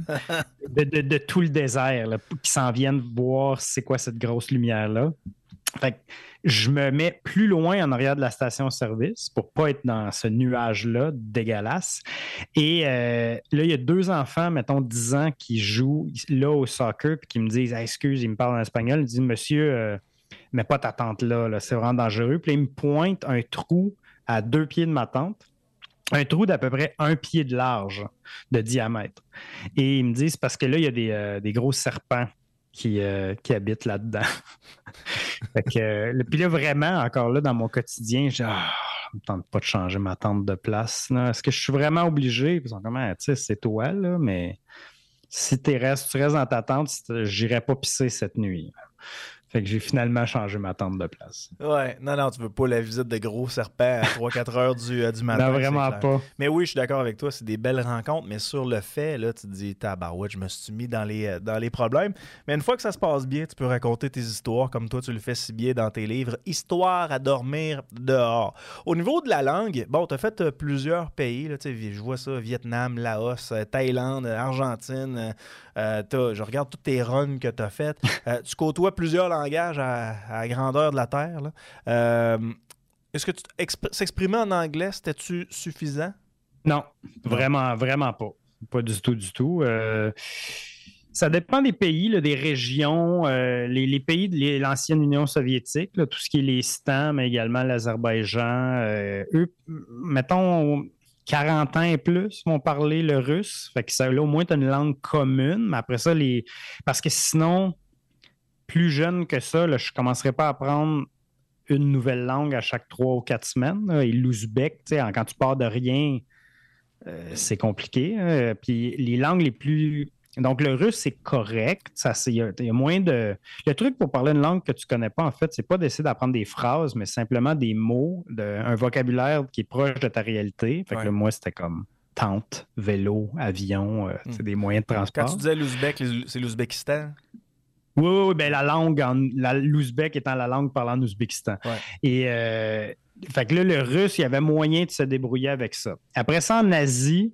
de tout le désert, là, qui s'en viennent voir c'est quoi cette grosse lumière-là. Fait que je me mets plus loin en arrière de la station-service pour pas être dans ce nuage-là dégueulasse. Et là, il y a 2 enfants, mettons 10 ans, qui jouent là au soccer puis qui me disent « Excuse », ils me parlent en espagnol, ils disent « Monsieur, mets pas ta tente là, c'est vraiment dangereux ». Puis là, ils me pointent un trou à 2 pieds de ma tente. Un trou d'à peu près 1 pied de large, de diamètre. Et ils me disent, parce que là, il y a des gros serpents qui habitent là-dedans. Fait que, puis là, vraiment, encore là, dans mon quotidien, je me tente pas de changer ma tente de place. Là. Est-ce que je suis vraiment obligé? Ils sont comme, tu sais, c'est toi, là, mais si tu restes dans ta tente, j'irai pas pisser cette nuit. Fait que j'ai finalement changé ma tente de place. Ouais, non, tu veux pas la visite de gros serpents à 3-4 heures du matin. Non, vraiment pas. Mais oui, je suis d'accord avec toi, c'est des belles rencontres, mais sur le fait, là, tu te dis, tabarouette, je me suis mis dans les problèmes. Mais une fois que ça se passe bien, tu peux raconter tes histoires comme toi, tu le fais si bien dans tes livres, Histoire à dormir dehors. Au niveau de la langue, bon, tu as fait plusieurs pays, là, je vois ça, Vietnam, Laos, Thaïlande, Argentine, je regarde toutes tes runs que tu as faites. Tu côtoies plusieurs langages à la grandeur de la Terre. Là. Est-ce que s'exprimer en anglais, c'était-tu suffisant? Non, vraiment pas. Pas du tout. Ça dépend des pays, là, des régions, les pays de l'ancienne Union soviétique, là, tout ce qui est les Stans, mais également l'Azerbaïdjan. Eux, mettons, 40 ans et plus vont parler le russe. Fait que ça, là, au moins, tu as une langue commune. Mais après ça, parce que sinon, plus jeune que ça, là, je ne commencerai pas à apprendre une nouvelle langue à chaque 3 ou 4 semaines. Là. Et l'ouzbek, quand tu pars de rien, c'est compliqué. Puis les langues les plus... Donc, le russe, c'est correct. Il y a moins de... Le truc pour parler une langue que tu ne connais pas, en fait, c'est pas d'essayer d'apprendre des phrases, mais simplement des mots, un vocabulaire qui est proche de ta réalité. Fait que là, moi, c'était comme tente, vélo, avion, c'est des moyens de transport. Quand tu disais l'ouzbek, c'est l'Ouzbékistan? Oui, ben la langue, l'ouzbek étant la langue parlant en Ouzbékistan. Ouais. Et fait que là, le russe, il y avait moyen de se débrouiller avec ça. Après ça, en Asie,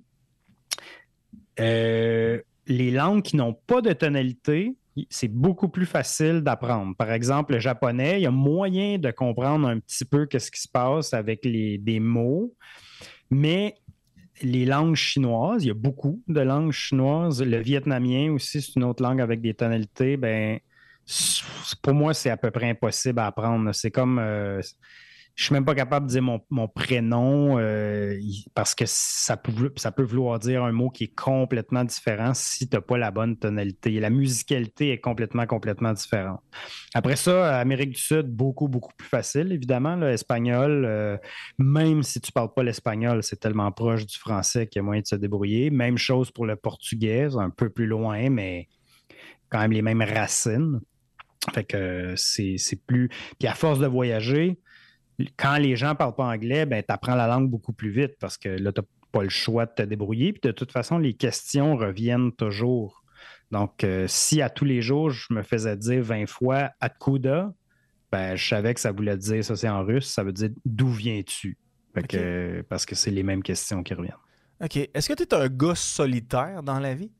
les langues qui n'ont pas de tonalité, c'est beaucoup plus facile d'apprendre. Par exemple, le japonais, il y a moyen de comprendre un petit peu ce qui se passe avec des mots, mais les langues chinoises, il y a beaucoup de langues chinoises. Le vietnamien aussi, c'est une autre langue avec des tonalités. Ben, pour moi, c'est à peu près impossible à apprendre. C'est comme... je suis même pas capable de dire mon prénom parce que ça peut vouloir dire un mot qui est complètement différent si tu n'as pas la bonne tonalité. La musicalité est complètement différente. Après ça, Amérique du Sud, beaucoup plus facile, évidemment. L'espagnol, même si tu ne parles pas l'espagnol, c'est tellement proche du français qu'il y a moyen de se débrouiller. Même chose pour le portugais, un peu plus loin, mais quand même les mêmes racines. Fait que c'est plus... Puis à force de voyager... Quand les gens ne parlent pas anglais, ben, tu apprends la langue beaucoup plus vite parce que là, tu n'as pas le choix de te débrouiller. Puis de toute façon, les questions reviennent toujours. Donc, si à tous les jours, je me faisais dire 20 fois « Откуда », ben, je savais que ça voulait dire, ça c'est en russe, ça veut dire « D'où viens-tu » parce que c'est les mêmes questions qui reviennent. OK. Est-ce que tu es un gars solitaire dans la vie?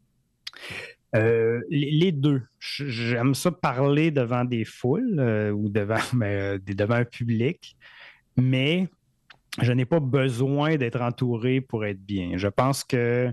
Les deux. J'aime ça parler devant des foules ou devant un public, mais je n'ai pas besoin d'être entouré pour être bien. Je pense que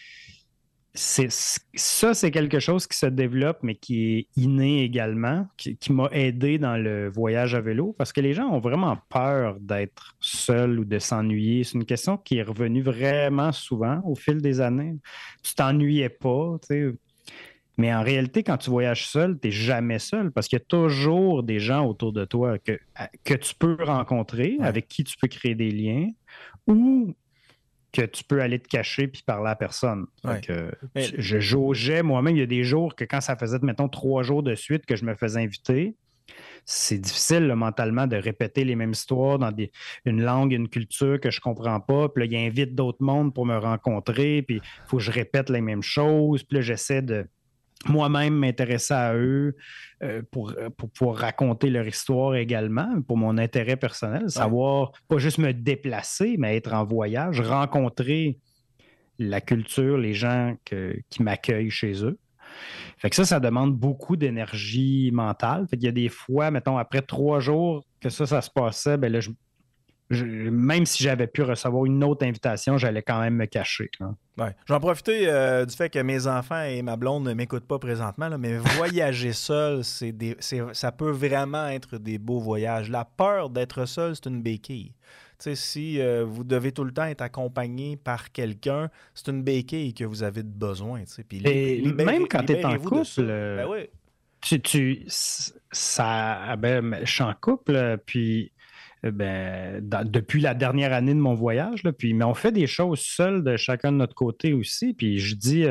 c'est quelque chose qui se développe, mais qui est inné également, qui m'a aidé dans le voyage à vélo, parce que les gens ont vraiment peur d'être seuls ou de s'ennuyer. C'est une question qui est revenue vraiment souvent au fil des années. Tu t'ennuyais pas, tu sais. Mais en réalité, quand tu voyages seul, tu n'es jamais seul parce qu'il y a toujours des gens autour de toi que tu peux rencontrer, avec qui tu peux créer des liens ou que tu peux aller te cacher puis parler à personne. Je jaugeais moi-même. Il y a des jours que quand ça faisait, mettons, 3 jours de suite que je me faisais inviter, c'est difficile là, mentalement de répéter les mêmes histoires dans une langue, une culture que je ne comprends pas. Puis là, il invite d'autres mondes pour me rencontrer. Puis il faut que je répète les mêmes choses. Puis là, j'essaie de moi-même m'intéresser à eux pour pouvoir raconter leur histoire également, pour mon intérêt personnel, savoir pas juste me déplacer, mais être en voyage, rencontrer la culture, les gens qui m'accueillent chez eux. Fait que ça demande beaucoup d'énergie mentale. Fait qu'il y a des fois, mettons, après 3 jours que ça se passait, ben là, même si j'avais pu recevoir une autre invitation, j'allais quand même me cacher. Ouais. Je vais en profiter du fait que mes enfants et ma blonde ne m'écoutent pas présentement, là, mais voyager seul, ça peut vraiment être des beaux voyages. La peur d'être seul, c'est une béquille. Tu sais, si vous devez tout le temps être accompagné par quelqu'un, c'est une béquille que vous avez besoin. Tu sais. Puis même quand tu es en couple, ben oui. je suis en couple, puis depuis la dernière année de mon voyage. Là, mais on fait des choses seuls de chacun de notre côté aussi. Puis je dis,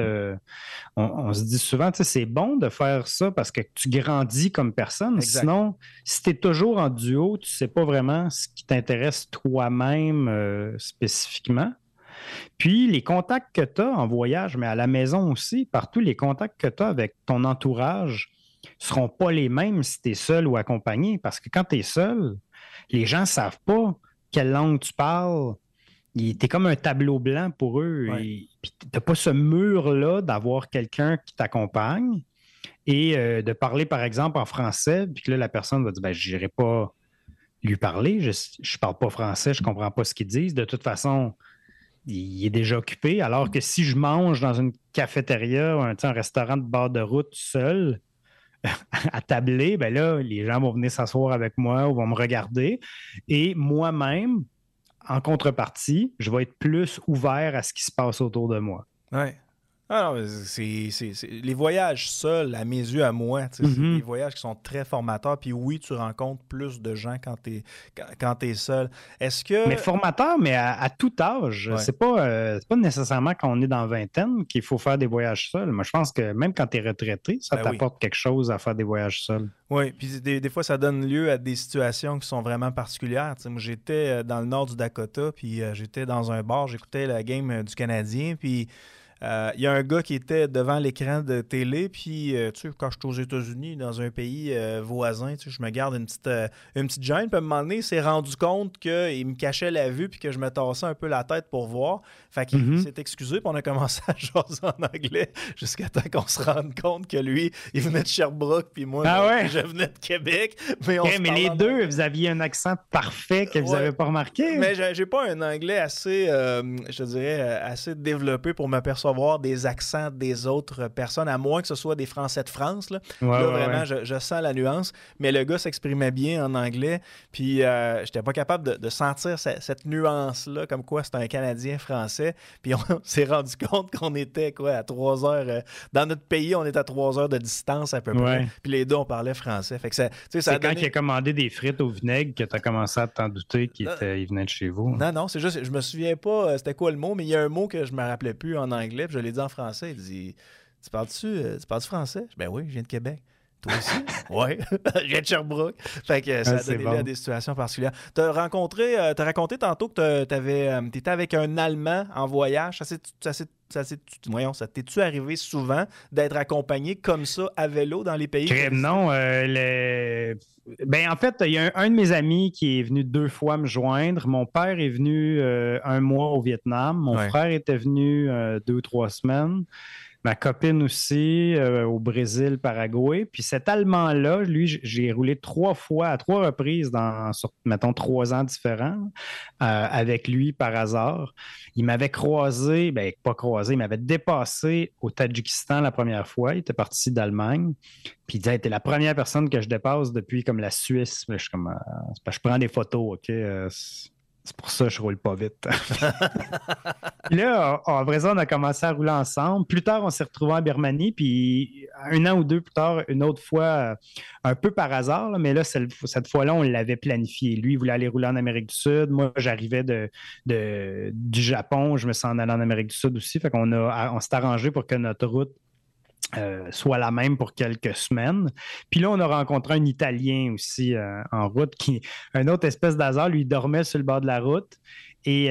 on se dit souvent, c'est bon de faire ça parce que tu grandis comme personne. Exact. Sinon, si tu es toujours en duo, tu ne sais pas vraiment ce qui t'intéresse toi-même spécifiquement. Puis les contacts que tu as en voyage, mais à la maison aussi, partout, les contacts que tu as avec ton entourage ne seront pas les mêmes si tu es seul ou accompagné. Parce que quand tu es seul, les gens ne savent pas quelle langue tu parles. Tu es comme un tableau blanc pour eux. Ouais. Puis tu n'as pas ce mur-là d'avoir quelqu'un qui t'accompagne et de parler, par exemple, en français, puis que là, la personne va dire je n'irai pas lui parler, je ne parle pas français, je ne comprends pas ce qu'ils disent. De toute façon, il est déjà occupé. Alors que si je mange dans une cafétéria ou un restaurant de bord de route seul, à tabler, ben là, les gens vont venir s'asseoir avec moi ou vont me regarder. Et moi-même, en contrepartie, je vais être plus ouvert à ce qui se passe autour de moi. Oui. Ah non, c'est les voyages seuls, à mes yeux, à moi, c'est des voyages qui sont très formateurs. Puis oui, tu rencontres plus de gens quand t'es seul. Est-ce que... Mais formateur, mais à tout âge. Ouais. C'est pas nécessairement quand on est dans vingtaine qu'il faut faire des voyages seuls. Moi, je pense que même quand tu es retraité, ça t'apporte quelque chose à faire des voyages seuls. Oui, puis des fois, ça donne lieu à des situations qui sont vraiment particulières. Moi, j'étais dans le nord du Dakota, puis j'étais dans un bar, j'écoutais la game du Canadien, puis... Il y a un gars qui était devant l'écran de télé, puis quand je suis aux États-Unis, dans un pays voisin, je me garde une petite gêne, puis à un moment donné, il s'est rendu compte qu'il me cachait la vue, puis que je me tassais un peu la tête pour voir. Fait qu'il s'est excusé, puis on a commencé à jaser en anglais jusqu'à temps qu'on se rende compte que lui, il venait de Sherbrooke, puis moi, je venais de Québec. Mais les deux, vous aviez un accent parfait que vous n'avez pas remarqué. Mais j'ai pas un anglais assez, je dirais, assez développé pour m'apercevoir des accents des autres personnes, à moins que ce soit des Français de France. Là, vraiment, je sens la nuance. Mais le gars s'exprimait bien en anglais, puis j'étais pas capable de sentir cette nuance-là, comme quoi c'est un Canadien français. Puis on s'est rendu compte qu'on était à 3 heures. Dans notre pays, on est à 3 heures de distance à peu près. Puis les deux, on parlait français. Fait que c'est quand il a commandé des frites au vinaigre que tu as commencé à t'en douter qu'il venait de chez vous. Non, c'est juste, je me souviens pas c'était quoi le mot, mais il y a un mot que je me rappelais plus en anglais. Puis je l'ai dit en français. Il dit Tu parles-tu français? Ben oui, je viens de Québec. Toi aussi? Oui, je viens de Sherbrooke. Fait que ça a donné lieu à des situations particulières. T'as raconté tantôt que t'étais avec un Allemand en voyage. Ça t'es-tu arrivé souvent d'être accompagné comme ça à vélo dans les pays? Non. En fait, il y a un de mes amis qui est venu 2 fois me joindre. Mon père est venu 1 mois au Vietnam. Mon frère était venu 2 ou 3 semaines. Ma copine aussi, au Brésil, Paraguay. Puis cet Allemand-là, lui, j'ai roulé 3 fois, à 3 reprises sur, mettons, 3 ans différents avec lui par hasard. Il m'avait croisé, il m'avait dépassé au Tadjikistan la première fois. Il était parti d'Allemagne. Puis il disait, t'es la première personne que je dépasse depuis comme la Suisse. Je suis comme, je prends des photos, OK? C'est pour ça que je roule pas vite. Puis là, en vrai, on a commencé à rouler ensemble. Plus tard, on s'est retrouvés en Birmanie. Puis 1 an ou 2 plus tard, une autre fois, un peu par hasard, là, mais là, cette fois-là, on l'avait planifié. Lui, il voulait aller rouler en Amérique du Sud. Moi, j'arrivais du Japon. Je me suis en allé en Amérique du Sud aussi. Fait qu'on s'est arrangé pour que notre route soit la même pour quelques semaines. Puis là, on a rencontré un Italien aussi en route, un autre espèce d'hasard, lui, il dormait sur le bord de la route et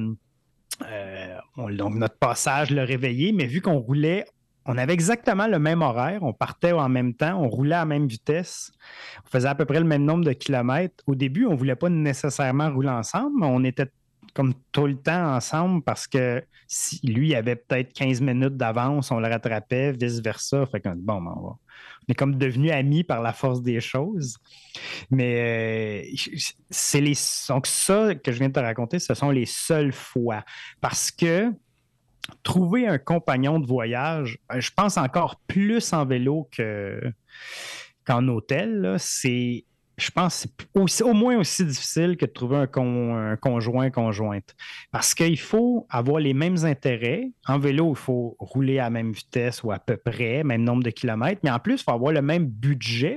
donc notre passage l'a réveillé, mais vu qu'on roulait, on avait exactement le même horaire, on partait en même temps, on roulait à la même vitesse, on faisait à peu près le même nombre de kilomètres. Au début, on ne voulait pas nécessairement rouler ensemble, mais on était comme tout le temps ensemble parce que si lui avait peut-être 15 minutes d'avance, on le rattrapait, vice-versa. Fait qu'on dit, on est comme devenus amis par la force des choses. Mais donc ça que je viens de te raconter, ce sont les seules fois. Parce que trouver un compagnon de voyage, je pense encore plus en vélo qu'en hôtel, là, je pense que c'est au moins aussi difficile que de trouver un conjointe. Parce qu'il faut avoir les mêmes intérêts. En vélo, il faut rouler à la même vitesse ou à peu près, même nombre de kilomètres. Mais en plus, il faut avoir le même budget.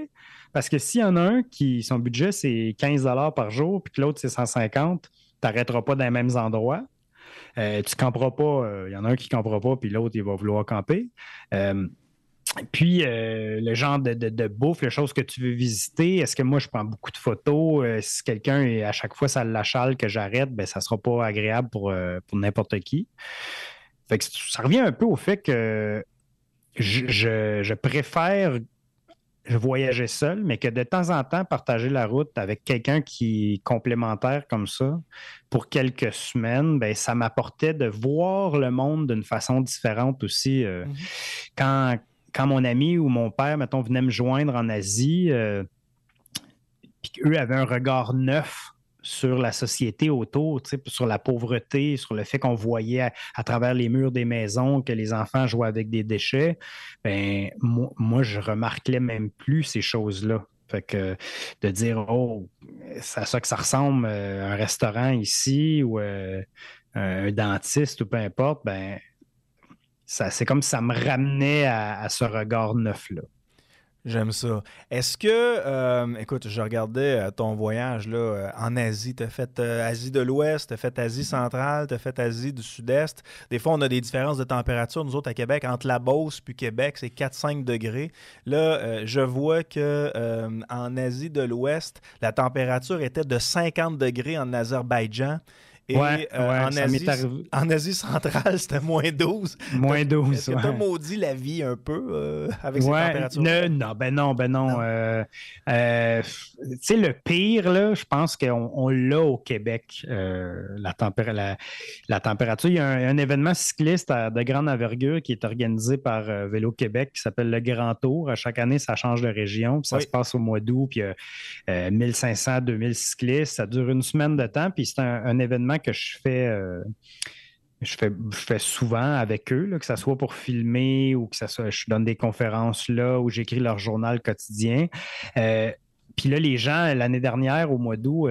Parce que s'il y en a un qui, son budget, c'est 15 $ par jour, puis que l'autre, c'est 150, tu n'arrêteras pas dans les mêmes endroits. Tu ne camperas pas. Il y en a un qui ne campera pas, puis l'autre, il va vouloir camper. Puis, le genre de bouffe, les choses que tu veux visiter, est-ce que moi, je prends beaucoup de photos? Si quelqu'un, à chaque fois, ça l'achale que j'arrête, ben, ça ne sera pas agréable pour n'importe qui. Fait que ça revient un peu au fait que je préfère voyager seul, mais que de temps en temps, partager la route avec quelqu'un qui est complémentaire comme ça pour quelques semaines, ben, ça m'apportait de voir le monde d'une façon différente aussi. Quand mon ami ou mon père, mettons, venait me joindre en Asie, puis qu'eux avaient un regard neuf sur la société autour, sur la pauvreté, sur le fait qu'on voyait à travers les murs des maisons que les enfants jouaient avec des déchets, ben, moi, je remarquais même plus ces choses-là. Fait que de dire, oh, c'est à ça que ça ressemble, un restaurant ici ou un dentiste ou peu importe, ben, c'est comme si ça me ramenait à ce regard neuf-là. J'aime ça. Est-ce que, écoute, je regardais ton voyage là, en Asie. Tu as fait Asie de l'Ouest, tu as fait Asie centrale, tu as fait Asie du Sud-Est. Des fois, on a des différences de température. Nous autres, à Québec, entre la Beauce puis Québec, c'est 4-5 degrés. Là, je vois que en Asie de l'Ouest, la température était de 50 degrés en Azerbaïdjan. Et en Asie centrale, c'était moins 12. Moins 12, Est-ce que tu as maudit la vie un peu avec ces températures? Non. Tu sais, le pire, là, je pense qu'on l'a au Québec, la température. Il y a un événement cycliste de grande envergure qui est organisé par Vélo Québec qui s'appelle le Grand Tour. À chaque année, ça change de région. Puis ça se passe au mois d'août. Puis il y a 1500, 2000 cyclistes. Ça dure une semaine de temps. Puis c'est un événement que je fais souvent avec eux, là, que ce soit pour filmer ou que ça soit, je donne des conférences là où j'écris leur journal quotidien. Puis là, les gens, l'année dernière, au mois d'août,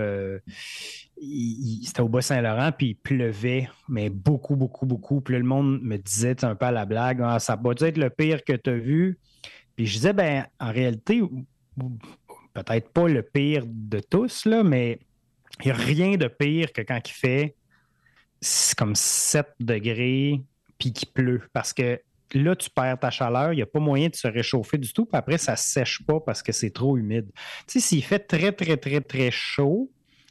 c'était au Bas-Saint-Laurent, puis il pleuvait, mais beaucoup, beaucoup, beaucoup. Puis là, le monde me disait un peu à la blague, ah, ça va être le pire que tu as vu. Puis je disais, ben en réalité, peut-être pas le pire de tous, là, mais il n'y a rien de pire que quand il fait comme 7 degrés puis qu'il pleut. Parce que là, tu perds ta chaleur, il n'y a pas moyen de se réchauffer du tout. Puis après, ça ne sèche pas parce que c'est trop humide. Tu sais, s'il fait très, très, très, très chaud,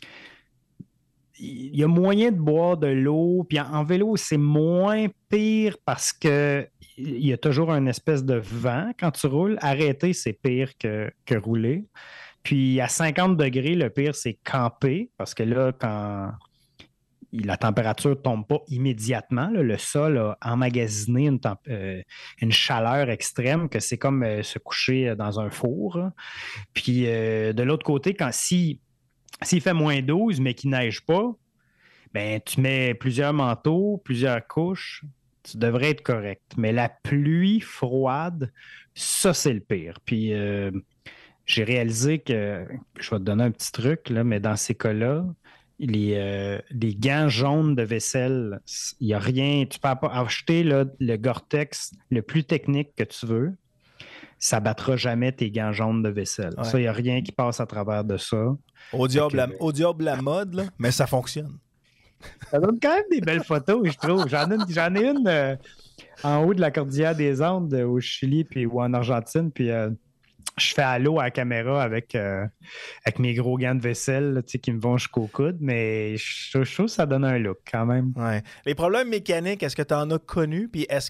il y a moyen de boire de l'eau. Puis en vélo, c'est moins pire parce que il y a toujours une espèce de vent quand tu roules. Arrêter, c'est pire que rouler. Puis à 50 degrés, le pire, c'est camper, parce que là, quand la température ne tombe pas immédiatement, là, le sol a emmagasiné une chaleur extrême, que c'est comme se coucher dans un four. Hein. Puis de l'autre côté, s'il fait moins 12, mais qu'il ne neige pas, ben, tu mets plusieurs manteaux, plusieurs couches, tu devrais être correct. Mais la pluie froide, ça, c'est le pire. Puis j'ai réalisé que, je vais te donner un petit truc, là, mais dans ces cas-là, les gants jaunes de vaisselle, il n'y a rien. Tu peux acheter là, le Gore-Tex le plus technique que tu veux. Ça ne battra jamais tes gants jaunes de vaisselle. Ouais. Ça, il n'y a rien qui passe à travers de ça. Au diable la mode, là, mais ça fonctionne. Ça donne quand même des belles photos, je trouve. J'en ai une en haut de la cordillère des Andes au Chili ou en Argentine, puis je fais à l'eau à la caméra avec mes gros gants de vaisselle là, qui me vont jusqu'au coude, mais je trouve que ça donne un look quand même. Ouais. Les problèmes mécaniques, est-ce que tu en as connu? Puis est-ce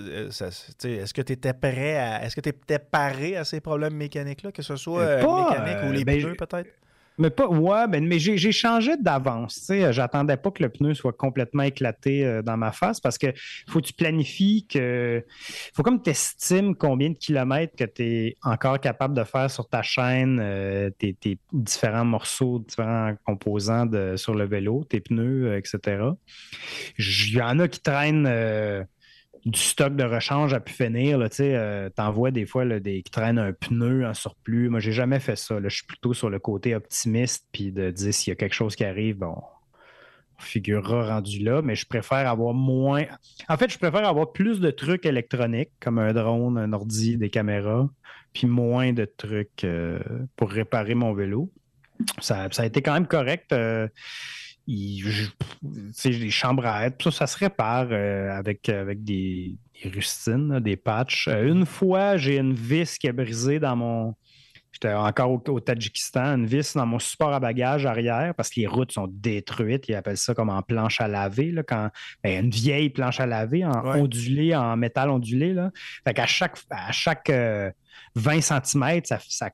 que tu étais est-ce que tu étais paré à ces problèmes mécaniques-là, que ce soit mécanique ou les pneus peut-être? Mais j'ai changé d'avance. Tu sais, j'attendais pas que le pneu soit complètement éclaté dans ma face parce que faut que tu planifies faut comme tu estimes combien de kilomètres que tu es encore capable de faire sur ta chaîne, tes différents morceaux, différents composants sur le vélo, tes pneus, etc. Il y en a qui traînent du stock de rechange à pu finir. T'envoies des fois qui traînent un pneu en surplus. Moi, j'ai jamais fait ça. Là. Je suis plutôt sur le côté optimiste puis de dire s'il y a quelque chose qui arrive, bon, configurera rendu là, mais je préfère avoir moins... En fait, je préfère avoir plus de trucs électroniques, comme un drone, un ordi, des caméras, puis moins de trucs pour réparer mon vélo. Ça a été quand même correct. Les chambres à aide, ça se répare avec des rustines, des patchs. Une fois, j'ai une vis qui a brisé dans mon... J'étais encore au Tadjikistan, une vis dans mon support à bagages arrière parce que les routes sont détruites. Ils appellent ça comme en planche à laver, là, une vieille planche à laver ondulée, en métal ondulé. Là. Fait qu'à chaque 20 cm, ça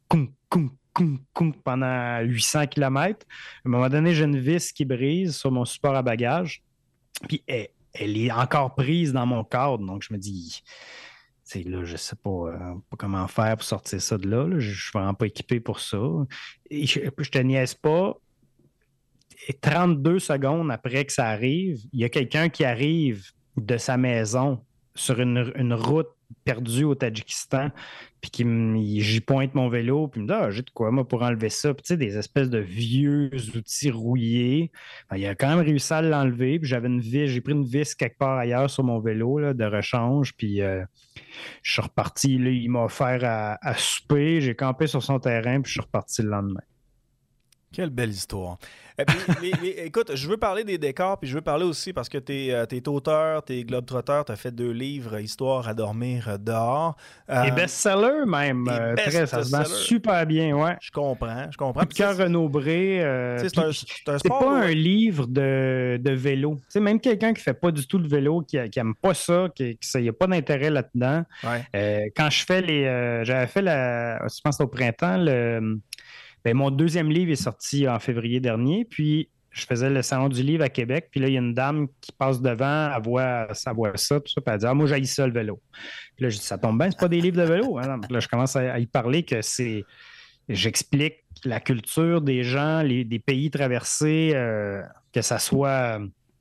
pendant 800 km. À un moment donné, j'ai une vis qui brise sur mon support à bagages. Puis elle est encore prise dans mon cadre. Donc, je me dis... Là, je ne sais pas comment faire pour sortir ça de là. Je ne suis vraiment pas équipé pour ça. Et je te niaise pas. Et 32 secondes après que ça arrive, il y a quelqu'un qui arrive de sa maison sur une route perdue au Tadjikistan, puis j'y pointe mon vélo, puis il me dit « Ah, j'ai de quoi, moi, pour enlever ça. » Puis tu sais, des espèces de vieux outils rouillés. Ben, il a quand même réussi à l'enlever, puis j'ai pris une vis quelque part ailleurs sur mon vélo là, de rechange, puis je suis reparti. Là, il m'a offert à souper, j'ai campé sur son terrain, puis je suis reparti le lendemain. Quelle belle histoire. Écoute, je veux parler des décors, puis je veux parler aussi parce que tu es auteur, tu es globetrotter, tu as fait 2 livres, Histoire à dormir dehors. Et best-seller même. Ça se vend super bien, ouais. Je comprends. Coup de cœur renombré. C'est un sport, pas un livre de vélo. T'sais, même quelqu'un qui fait pas du tout de vélo, qui aime pas ça, il n'y a pas d'intérêt là-dedans. Ouais. Quand je fais j'avais fait je pense au printemps, mon 2e livre est sorti en février dernier, puis je faisais le salon du livre à Québec, puis là, il y a une dame qui passe devant, elle voit ça, puis elle dit « Ah, moi, j'haïs ça, le vélo. » Puis là, je dis « Ça tombe bien, c'est pas des livres de vélo. Hein? » Puis là, je commence à y parler que j'explique la culture des gens, des pays traversés, que ça soit...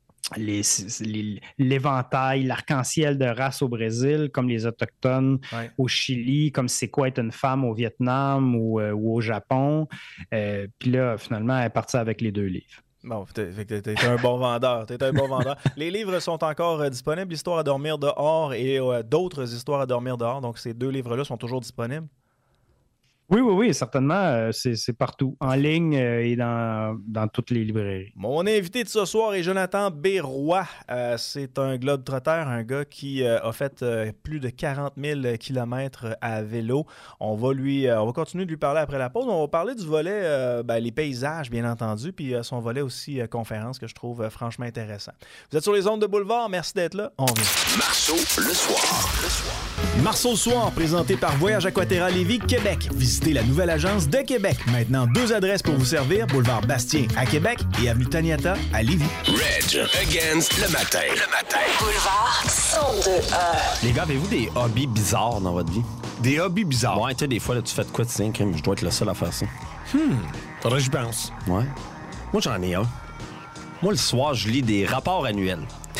l'éventail, l'arc-en-ciel de race au Brésil, comme les Autochtones au Chili, comme c'est quoi être une femme au Vietnam ou au Japon. Puis là, finalement, elle est partie avec les 2 livres. Bon, t'es un bon vendeur. Les livres sont encore disponibles. L'Histoire à dormir dehors et d'autres histoires à dormir dehors. Donc, ces 2 livres-là sont toujours disponibles? Oui, certainement. C'est partout, en ligne et dans toutes les librairies. Mon invité de ce soir est Jonathan Beyrois. C'est un globe-trotter, un gars qui a fait plus de 40 000 km à vélo. On va continuer de lui parler après la pause. On va parler du volet, les paysages, bien entendu, puis son volet aussi conférence que je trouve franchement intéressant. Vous êtes sur les ondes de Boulevard. Merci d'être là. On revient. Marceau, le soir. Marceau Soir, présenté par Voyage Aquaterra Lévis, Québec. Visitez la nouvelle agence de Québec. Maintenant, 2 adresses pour vous servir. Boulevard Bastien à Québec et avenue Taniata à Lévis. Reg Against le matin. Boulevard 102.1. Les gars, avez-vous des hobbies bizarres dans votre vie? Des hobbies bizarres? Ouais, tu sais, des fois, là, tu fais de quoi de 5, je dois être le seul à faire ça. Faudrait que je pense. Ouais. Moi, j'en ai un. Moi, le soir, je lis des rapports annuels.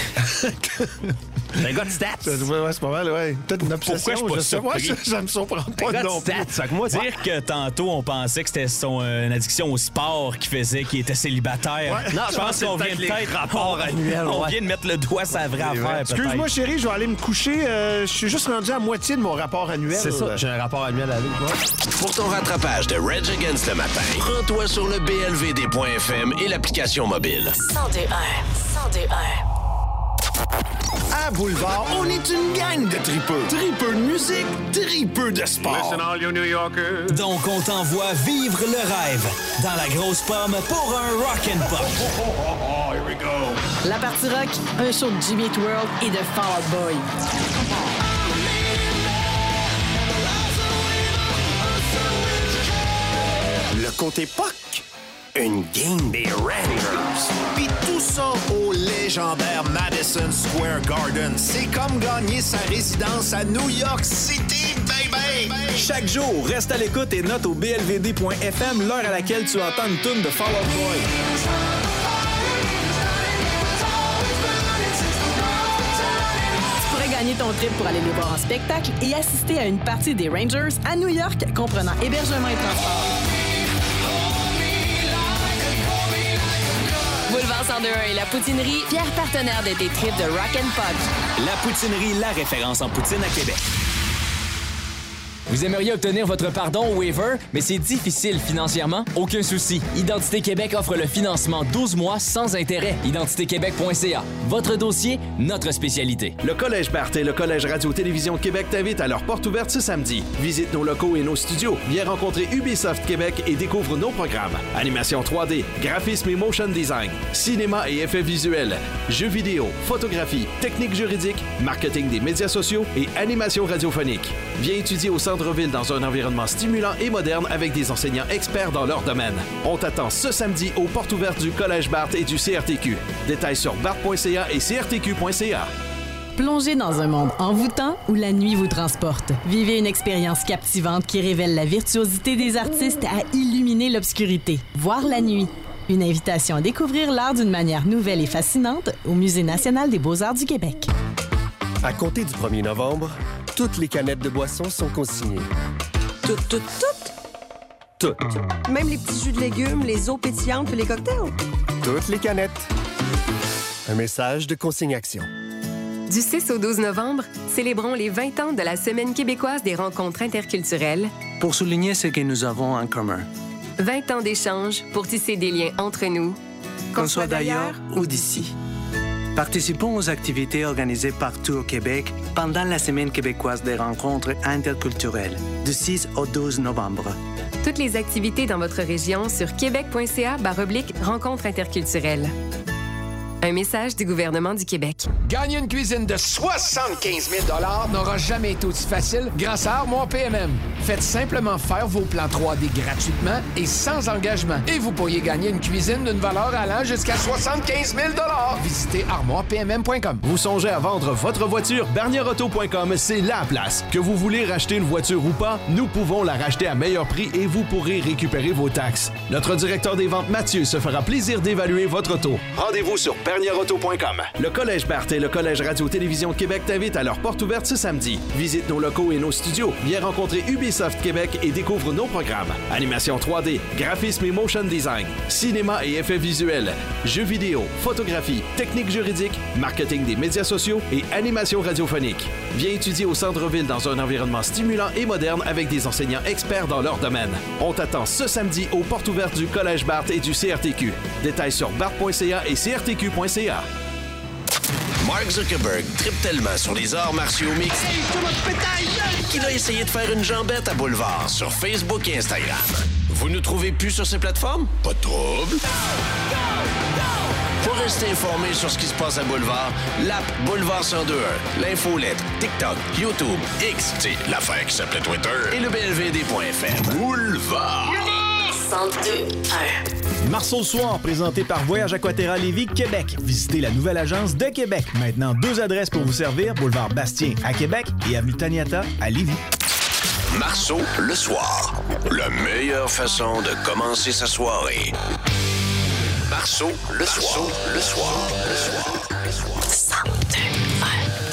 Un gars de stats. Ouais, c'est pas mal, ouais. Peut-être une obsession. Pourquoi je suis pas surpris? Ça me surprend pas non plus. Fait que moi, dire que tantôt, on pensait que c'était une addiction au sport qui faisait qu'il était célibataire. Ouais. Non, je pense qu'on vient de on vient de mettre le doigt sur la vraie affaire. Excuse-moi, chérie, je vais aller me coucher. Je suis juste rendu à moitié de mon rapport annuel. C'est ça, j'ai un rapport annuel à lire. Pour ton rattrapage de Reg Against le matin, rends-toi sur le blvd.fm et l'application mobile. 102.1. À Boulevard, on est une gang de tripeux. Tripeux de musique, tripeux de sport. Listen all you New Yorkers. Donc, on t'envoie vivre le rêve dans la grosse pomme pour un rock'n'pop. Here we go. La partie rock, un show de Jimmy Eat World et de Fall Out Boy. Le côté POC, une game des Rangers. Puis tout ça au légendaire Madison Square Garden. C'est comme gagner sa résidence à New York City, baby! Chaque jour, reste à l'écoute et note au blvd.fm l'heure à laquelle tu entends une toune de Fall Out Boy. Tu pourrais gagner ton trip pour aller les voir en spectacle et assister à une partie des Rangers à New York, comprenant hébergement et transport. Boulevard 1021 et la Poutinerie, fiers partenaires de tes trips de Rock and Pop. La Poutinerie, la référence en poutine à Québec. Vous aimeriez obtenir votre pardon au waiver, mais c'est difficile financièrement? Aucun souci. Identité Québec offre le financement 12 mois sans intérêt. IdentitéQuébec.ca. Votre dossier, notre spécialité. Le Collège Barthes et le Collège Radio-Télévision de Québec t'invitent à leur porte ouverte ce samedi. Visite nos locaux et nos studios. Viens rencontrer Ubisoft Québec et découvre nos programmes. Animation 3D, graphisme et motion design, cinéma et effets visuels, jeux vidéo, photographie, technique juridique, marketing des médias sociaux et animation radiophonique. Viens étudier au Centre-Ville dans un environnement stimulant et moderne avec des enseignants experts dans leur domaine. On t'attend ce samedi aux portes ouvertes du Collège Barthes et du CRTQ. Détails sur barthes.ca et crtq.ca. Plongez dans un monde envoûtant où la nuit vous transporte. Vivez une expérience captivante qui révèle la virtuosité des artistes à illuminer l'obscurité. Voir la nuit. Une invitation à découvrir l'art d'une manière nouvelle et fascinante au Musée national des beaux-arts du Québec. À compter du 1er novembre, toutes les canettes de boissons sont consignées. Toutes? Même les petits jus de légumes, les eaux pétillantes et les cocktails? Toutes les canettes. Un message de consignation. Du 6 au 12 novembre, célébrons les 20 ans de la Semaine québécoise des rencontres interculturelles. Pour souligner ce que nous avons en commun. 20 ans d'échanges pour tisser des liens entre nous. Qu'on soit d'ailleurs ou d'ici. Participons aux activités organisées partout au Québec pendant la Semaine québécoise des rencontres interculturelles, du 6 au 12 novembre. Toutes les activités dans votre région sur québec.ca/rencontres interculturelles. Un message du gouvernement du Québec. Gagner une cuisine de 75 000 $ n'aura jamais été aussi facile grâce à Armoire PMM. Faites simplement faire vos plans 3D gratuitement et sans engagement. Et vous pourriez gagner une cuisine d'une valeur allant jusqu'à 75 000 $. Visitez armoirepmm.com. Vous songez à vendre votre voiture? BernierAuto.com, c'est la place. Que vous voulez racheter une voiture ou pas, nous pouvons la racheter à meilleur prix et vous pourrez récupérer vos taxes. Notre directeur des ventes, Mathieu, se fera plaisir d'évaluer votre auto. Rendez-vous sur BernierAuto.com. Le Collège Barthes et le Collège Radio-Télévision de Québec t'invitent à leur porte ouverte ce samedi. Visite nos locaux et nos studios. Viens rencontrer Ubisoft Québec et découvre nos programmes. Animation 3D, graphisme et motion design, cinéma et effets visuels, jeux vidéo, photographie, technique juridique, marketing des médias sociaux et animation radiophonique. Viens étudier au Centre-Ville dans un environnement stimulant et moderne avec des enseignants experts dans leur domaine. On t'attend ce samedi aux portes ouvertes du Collège Barthes et du CRTQ. Détails sur barthes.ca et crtq.ca. Mark Zuckerberg trippe tellement sur les arts martiaux mixtes qu'il a essayé de faire une jambette à Boulevard sur Facebook et Instagram. Vous ne trouvez plus sur ces plateformes? Pas de trouble. Pour rester informé sur ce qui se passe à Boulevard, l'app Boulevard 1021, l'infolettre, TikTok, YouTube, X, c'est l'affaire qui s'appelait Twitter, et le blvd.fm. Boulevard 1021. Marceau le soir, présenté par Voyage Aquaterra Lévis, Québec. Visitez la nouvelle agence de Québec. Maintenant, 2 adresses pour vous servir, boulevard Bastien à Québec et avenue Taniata à Lévis. Marceau le soir, la meilleure façon de commencer sa soirée. Marceau le soir, le soir, le soir, le soir. 1021.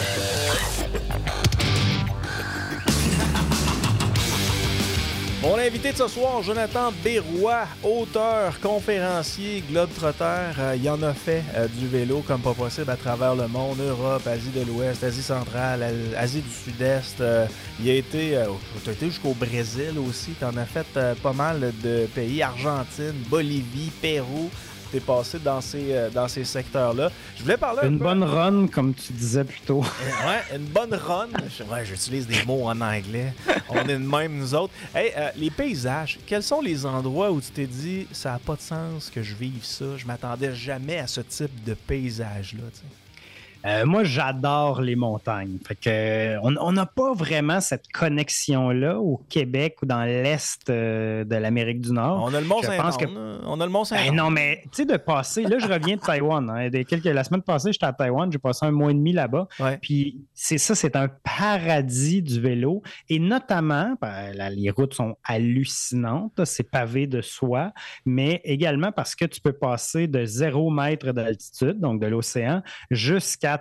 Mon invité de ce soir, Jonathan Berroy, auteur, conférencier, globe-trotteur. Il en a fait du vélo comme pas possible à travers le monde, Europe, Asie de l'Ouest, Asie centrale, Asie du Sud-Est. Il a été, t'as été jusqu'au Brésil aussi. T'en as fait pas mal de pays, Argentine, Bolivie, Pérou. T'es passé dans ces secteurs-là. Je voulais parler une bonne run, comme tu disais plus tôt. Ouais, une bonne run. Ouais, j'utilise des mots en anglais. On est de même, nous autres. Hey, les paysages, quels sont les endroits où tu t'es dit ça n'a pas de sens que je vive ça? Je m'attendais jamais à ce type de paysage-là, tu sais. Moi, j'adore les montagnes. Fait que, on n'a pas vraiment cette connexion-là au Québec ou dans l'Est de l'Amérique du Nord. On a le Mont-Saint-Anne. On a le Mont-Saint-Anne. Non, mais tu sais, de passer... Là, je reviens de Taïwan. Hein. La semaine passée, j'étais à Taïwan. J'ai passé 1 mois et demi là-bas. Ouais. Puis c'est ça, c'est un paradis du vélo. Et notamment, les routes sont hallucinantes. C'est pavé de soie. Mais également parce que tu peux passer de 0 mètre d'altitude, donc de l'océan, jusqu'à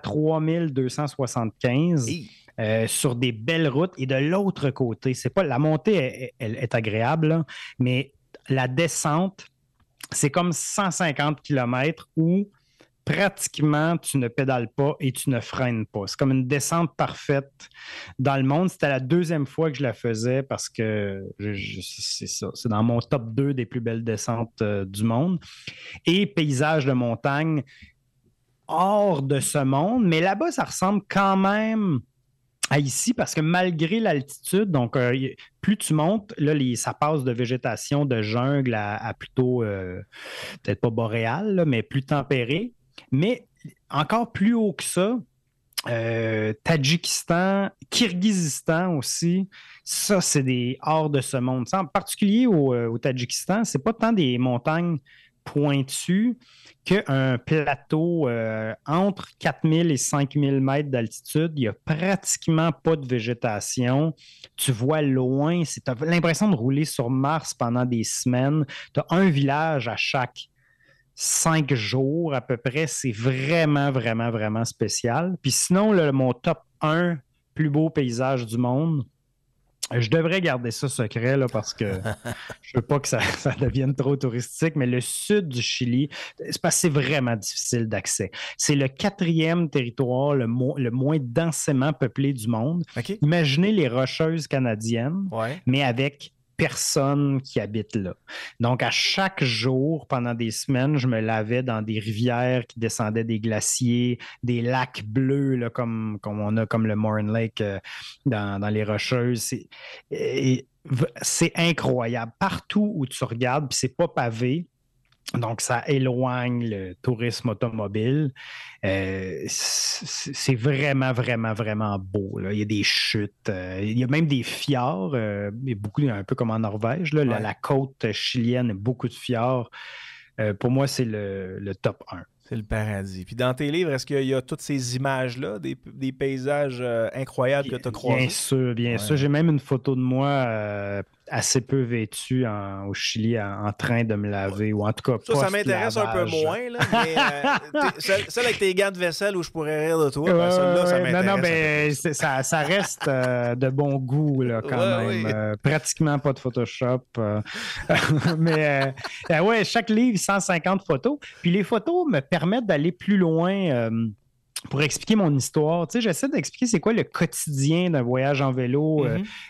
3275 sur des belles routes. Et de l'autre côté, c'est pas la montée elle est agréable, là, mais la descente, c'est comme 150 km où pratiquement, tu ne pédales pas et tu ne freines pas. C'est comme une descente parfaite dans le monde. C'était la deuxième fois que je la faisais parce que c'est ça. C'est dans mon top 2 des plus belles descentes du monde. Et paysage de montagne hors de ce monde. Mais là-bas, ça ressemble quand même à ici parce que malgré l'altitude, donc plus tu montes, là, ça passe de végétation de jungle à plutôt, peut-être pas boréal, là, mais plus tempéré. Mais encore plus haut que ça, Tadjikistan, Kirghizistan aussi, ça, c'est des hors de ce monde. Ça, en particulier au Tadjikistan, c'est pas tant des montagnes pointues qu'un plateau entre 4000 et 5000 mètres d'altitude. Il n'y a pratiquement pas de végétation. Tu vois loin, tu as l'impression de rouler sur Mars pendant des semaines. Tu as un village à chaque 5 jours à peu près. C'est vraiment, vraiment, vraiment spécial. Puis sinon, mon top 1 plus beau paysage du monde, je devrais garder ça secret là, parce que je veux pas que ça devienne trop touristique, mais le sud du Chili, c'est parce que c'est vraiment difficile d'accès. C'est le 4e territoire le moins densément peuplé du monde. Okay. Imaginez les Rocheuses canadiennes, mais avec personne qui habite là. Donc, à chaque jour, pendant des semaines, je me lavais dans des rivières qui descendaient des glaciers, des lacs bleus, là, comme on a comme le Morin Lake dans les Rocheuses. C'est incroyable. Partout où tu regardes, puis c'est pas pavé, donc ça éloigne le tourisme automobile. C'est vraiment, vraiment, vraiment beau, là. Il y a des chutes, il y a même des fjords, il y a beaucoup, un peu comme en Norvège, là. La côte chilienne a beaucoup de fjords. Pour moi, c'est le top 1. C'est le paradis. Puis dans tes livres, est-ce qu'il y a toutes ces images-là, des paysages incroyables que tu as croisés? Bien sûr. J'ai même une photo de moi assez peu vêtu au Chili en train de me laver, ou en tout cas ça m'intéresse un peu moins, là, mais celle avec tes gants de vaisselle où je pourrais rire de toi, celle-là, ça m'intéresse. Non, ça reste de bon goût là, quand même. Oui. Pratiquement pas de Photoshop. Mais chaque livre, 150 photos. Puis les photos me permettent d'aller plus loin pour expliquer mon histoire. Tu sais, j'essaie d'expliquer c'est quoi le quotidien d'un voyage en vélo,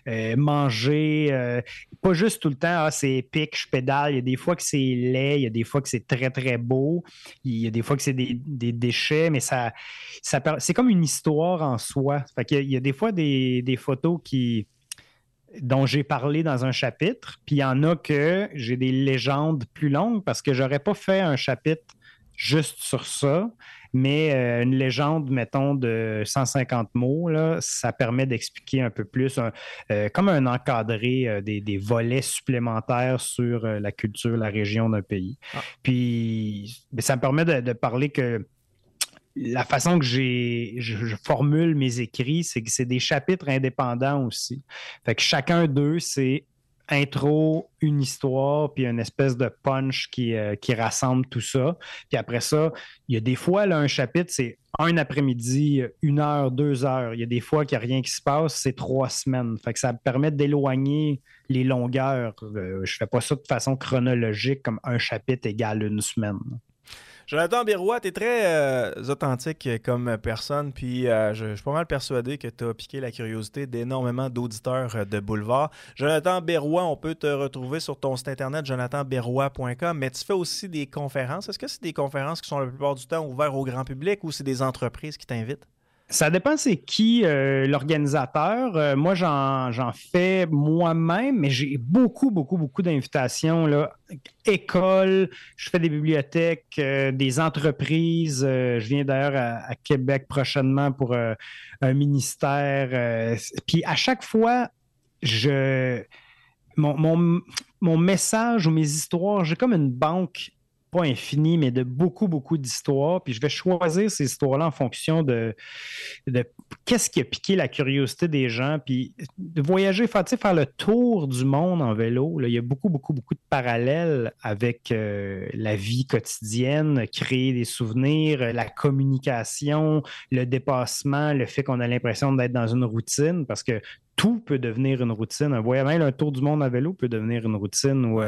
manger, pas juste tout le temps, c'est épique, je pédale. Il y a des fois que c'est laid, il y a des fois que c'est très, très beau, il y a des fois que c'est des déchets, mais c'est comme une histoire en soi. Fait qu'il y a des fois des photos dont j'ai parlé dans un chapitre, puis il y en a que j'ai des légendes plus longues parce que j'aurais pas fait un chapitre juste sur ça, mais une légende, mettons, de 150 mots, là, ça permet d'expliquer un peu plus, comme un encadré, des volets supplémentaires sur la culture, la région d'un pays. Puis, ça me permet de parler que la façon que je formule mes écrits, c'est que c'est des chapitres indépendants aussi. Fait que chacun d'eux, c'est intro, une histoire, puis une espèce de punch qui rassemble tout ça. Puis après ça, il y a des fois, là, un chapitre, c'est un après-midi, 1 heure, 2 heures. Il y a des fois qu'il n'y a rien qui se passe, c'est 3 semaines. Fait que ça me permet d'éloigner les longueurs. Je fais pas ça de façon chronologique, comme un chapitre égale 1 semaine. Jonathan Berroy, tu es très authentique comme personne, puis je suis pas mal persuadé que tu as piqué la curiosité d'énormément d'auditeurs de Boulevard. Jonathan Berroy, on peut te retrouver sur ton site internet jonathanberroy.com, mais tu fais aussi des conférences. Est-ce que c'est des conférences qui sont la plupart du temps ouvertes au grand public ou c'est des entreprises qui t'invitent? Ça dépend c'est qui l'organisateur. Moi, j'en fais moi-même, mais j'ai beaucoup d'invitations, là. Écoles, je fais des bibliothèques, des entreprises. Je viens d'ailleurs à Québec prochainement pour un ministère. Puis à chaque fois, mon message ou mes histoires, j'ai comme une banque pas infini, mais de beaucoup d'histoires. Puis je vais choisir ces histoires-là en fonction de qu'est-ce qui a piqué la curiosité des gens. Puis de voyager, faire le tour du monde en vélo. Là, il y a beaucoup de parallèles avec la vie quotidienne, créer des souvenirs, la communication, le dépassement, le fait qu'on a l'impression d'être dans une routine, parce que tout peut devenir une routine. Même un tour du monde à vélo peut devenir une routine où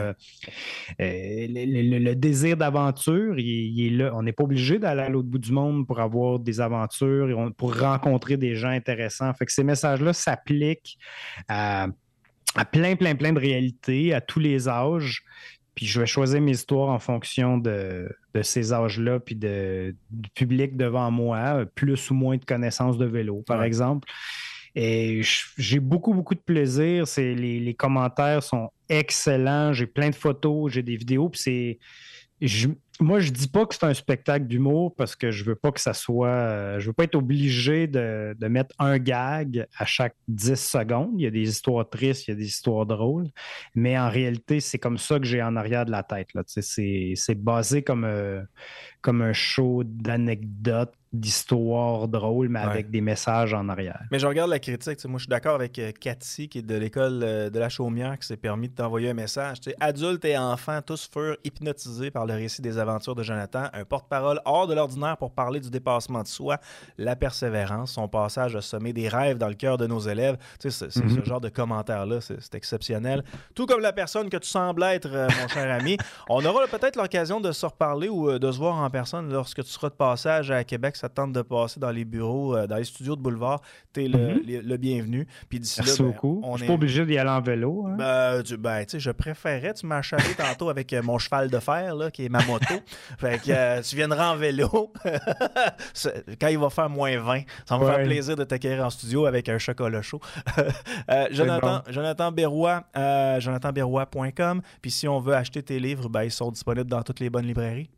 le désir d'aventure, il est là. On n'est pas obligé d'aller à l'autre bout du monde pour avoir des aventures, pour rencontrer des gens intéressants. Fait que ces messages-là s'appliquent à plein de réalités, à tous les âges. Puis je vais choisir mes histoires en fonction de ces âges-là, puis du public devant moi, plus ou moins de connaissances de vélo, par exemple. Et j'ai beaucoup de plaisir. Les commentaires sont excellents. J'ai plein de photos, j'ai des vidéos. Puis moi, je dis pas que c'est un spectacle d'humour parce que je veux pas que ça soit... je veux pas être obligé de mettre un gag à chaque 10 secondes. Il y a des histoires tristes, il y a des histoires drôles. Mais en réalité, c'est comme ça que j'ai en arrière de la tête. Là. C'est basé comme un show d'anecdotes, d'histoires drôles, mais avec des messages en arrière. Mais je regarde la critique. Moi, je suis d'accord avec Cathy, qui est de l'école de la Chaumière, qui s'est permis de t'envoyer un message. Adultes et enfants, tous furent hypnotisés par le récit des aventures de Jonathan, un porte-parole hors de l'ordinaire pour parler du dépassement de soi, la persévérance. Son passage a semé des rêves dans le cœur de nos élèves. C'est ce genre de commentaire-là, c'est exceptionnel. Tout comme la personne que tu sembles être, mon cher ami. On aura peut-être l'occasion de se reparler ou de se voir en personne lorsque tu seras de passage à Québec. Ça te tente de passer dans les bureaux, dans les studios de Boulevard. Tu es le bienvenu. Puis d'ici Merci beaucoup. Je suis pas obligé d'y aller en vélo. Hein? Je préférais. Tu m'as charré tantôt avec mon cheval de fer, là, qui est ma moto. Fait que tu viendras en vélo quand il va faire moins 20. Ça va me faire plaisir de t'accueillir en studio avec un chocolat chaud. Jonathan Berrois, jonathanberrois.com. Puis si on veut acheter tes livres, ils sont disponibles dans toutes les bonnes librairies.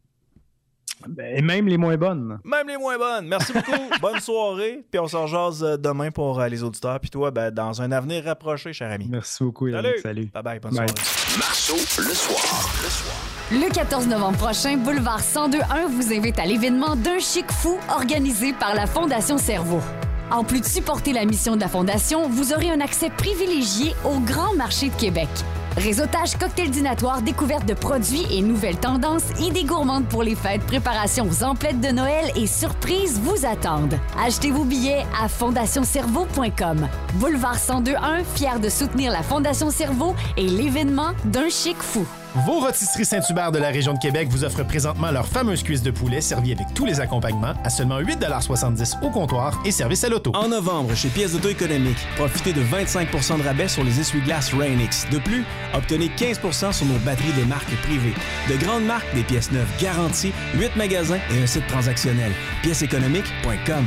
Et même les moins bonnes. Même les moins bonnes. Merci beaucoup. Bonne soirée. Puis on s'en jase demain pour les auditeurs. Puis toi, dans un avenir rapproché, cher ami. Merci beaucoup, Yannick. Salut. Bye-bye. Bonne soirée. Marceau, le soir. Le 14 novembre prochain, Boulevard 102.1 vous invite à l'événement d'un chic fou organisé par la Fondation Cerveau. En plus de supporter la mission de la Fondation, vous aurez un accès privilégié au Grand Marché de Québec. Réseautage, cocktail dînatoire, découverte de produits et nouvelles tendances, idées gourmandes pour les fêtes, préparations aux emplettes de Noël et surprises vous attendent. Achetez vos billets à fondationcerveau.com. Boulevard 102.1, fier de soutenir la Fondation Cerveau et l'événement d'un chic fou. Vos rôtisseries Saint-Hubert de la région de Québec vous offrent présentement leur fameuse cuisse de poulet servie avec tous les accompagnements à seulement 8,70 $ au comptoir et service à l'auto. En novembre, chez Pièces d'auto économique, profitez de 25 % de rabais sur les essuie-glaces Rain-X. De plus, obtenez 15 % sur nos batteries de marques privées. De grandes marques, des pièces neuves garanties, 8 magasins et un site transactionnel. Pièceséconomique.com.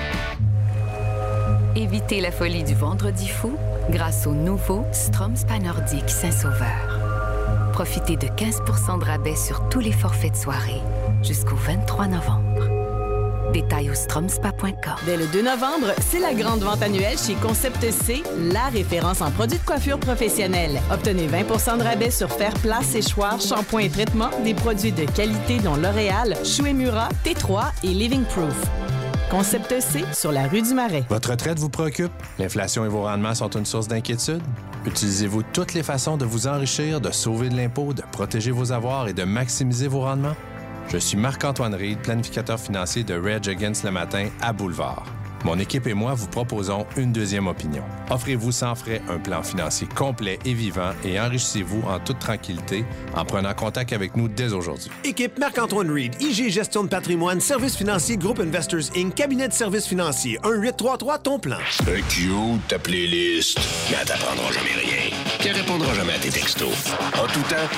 Évitez la folie du vendredi fou grâce au nouveau Stroms Panordique Saint-Sauveur. Profitez de 15 % de rabais sur tous les forfaits de soirée jusqu'au 23 novembre. Détails au stromspa.com. Dès le 2 novembre, c'est la grande vente annuelle chez Concept C, la référence en produits de coiffure professionnelle. Obtenez 20 % de rabais sur fer plat, séchoir, shampoing et traitement, des produits de qualité dont L'Oréal, Shuemura, T3 et Living Proof. Concept C sur la rue du Marais. Votre retraite vous préoccupe? L'inflation et vos rendements sont une source d'inquiétude? Utilisez-vous toutes les façons de vous enrichir, de sauver de l'impôt, de protéger vos avoirs et de maximiser vos rendements? Je suis Marc-Antoine Reid, planificateur financier de Reg Against le matin à Boulevard. Mon équipe et moi vous proposons une deuxième opinion. Offrez-vous sans frais un plan financier complet et vivant et enrichissez-vous en toute tranquillité en prenant contact avec nous dès aujourd'hui. Équipe Marc-Antoine Reid, IG Gestion de patrimoine, Service financier, Groupe Investors Inc., Cabinet de services financiers, 1-833 ton plan. Un cute, ta playlist, mais elle t'apprendra jamais rien. Qui répondra jamais à tes textos. En tout temps,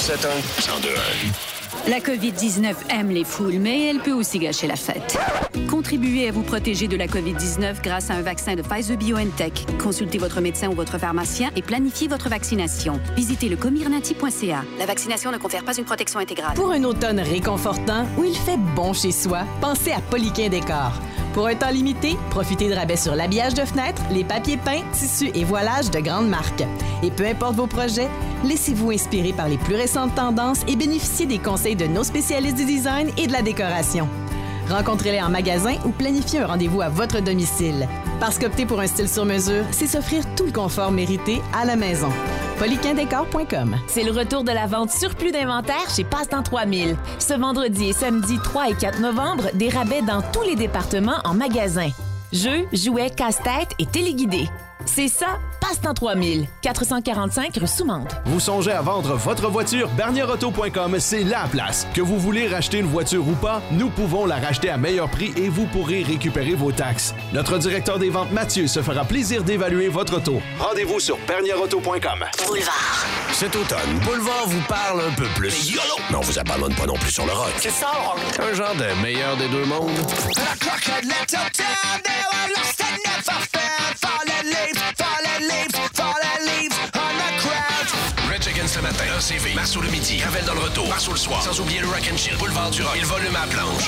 971-1021. La COVID-19 aime les foules, mais elle peut aussi gâcher la fête. Contribuez à vous protéger de la COVID-19 grâce à un vaccin de Pfizer-BioNTech. Consultez votre médecin ou votre pharmacien et planifiez votre vaccination. Visitez le comirnaty.ca. La vaccination ne confère pas une protection intégrale. Pour un automne réconfortant où il fait bon chez soi, pensez à Poliquin Décor. Pour un temps limité, profitez de rabais sur l'habillage de fenêtres, les papiers peints, tissus et voilages de grandes marques. Et peu importe vos projets, laissez-vous inspirer par les plus récentes tendances et bénéficiez des conseils de nos spécialistes du design et de la décoration. Rencontrez-les en magasin ou planifiez un rendez-vous à votre domicile. Parce qu'opter pour un style sur mesure, c'est s'offrir tout le confort mérité à la maison. Poliquindécor.com. C'est le retour de la vente surplus d'inventaire chez Passe-Temps 3000. Ce vendredi et samedi 3 et 4 novembre, des rabais dans tous les départements en magasin. Jeux, jouets, casse-tête et téléguidés. C'est ça, Passe-temps 3000, 445 rue Soumande. Vous songez à vendre votre voiture? BernierAuto.com, c'est la place. Que vous voulez racheter une voiture ou pas, nous pouvons la racheter à meilleur prix et vous pourrez récupérer vos taxes. Notre directeur des ventes, Mathieu, se fera plaisir d'évaluer votre auto. Rendez-vous sur BernierAuto.com. Boulevard. Cet automne, Boulevard vous parle un peu plus YOLO, mais on vous abandonne pas non plus sur le rock. C'est ça, le rock. Un genre de meilleur des deux mondes. Rage Against le matin, ACV, Marceau le midi, Ravel dans le retour, Marceau le soir, sans oublier le Rock and Chill, Boulevard du Rock, il volume à planche.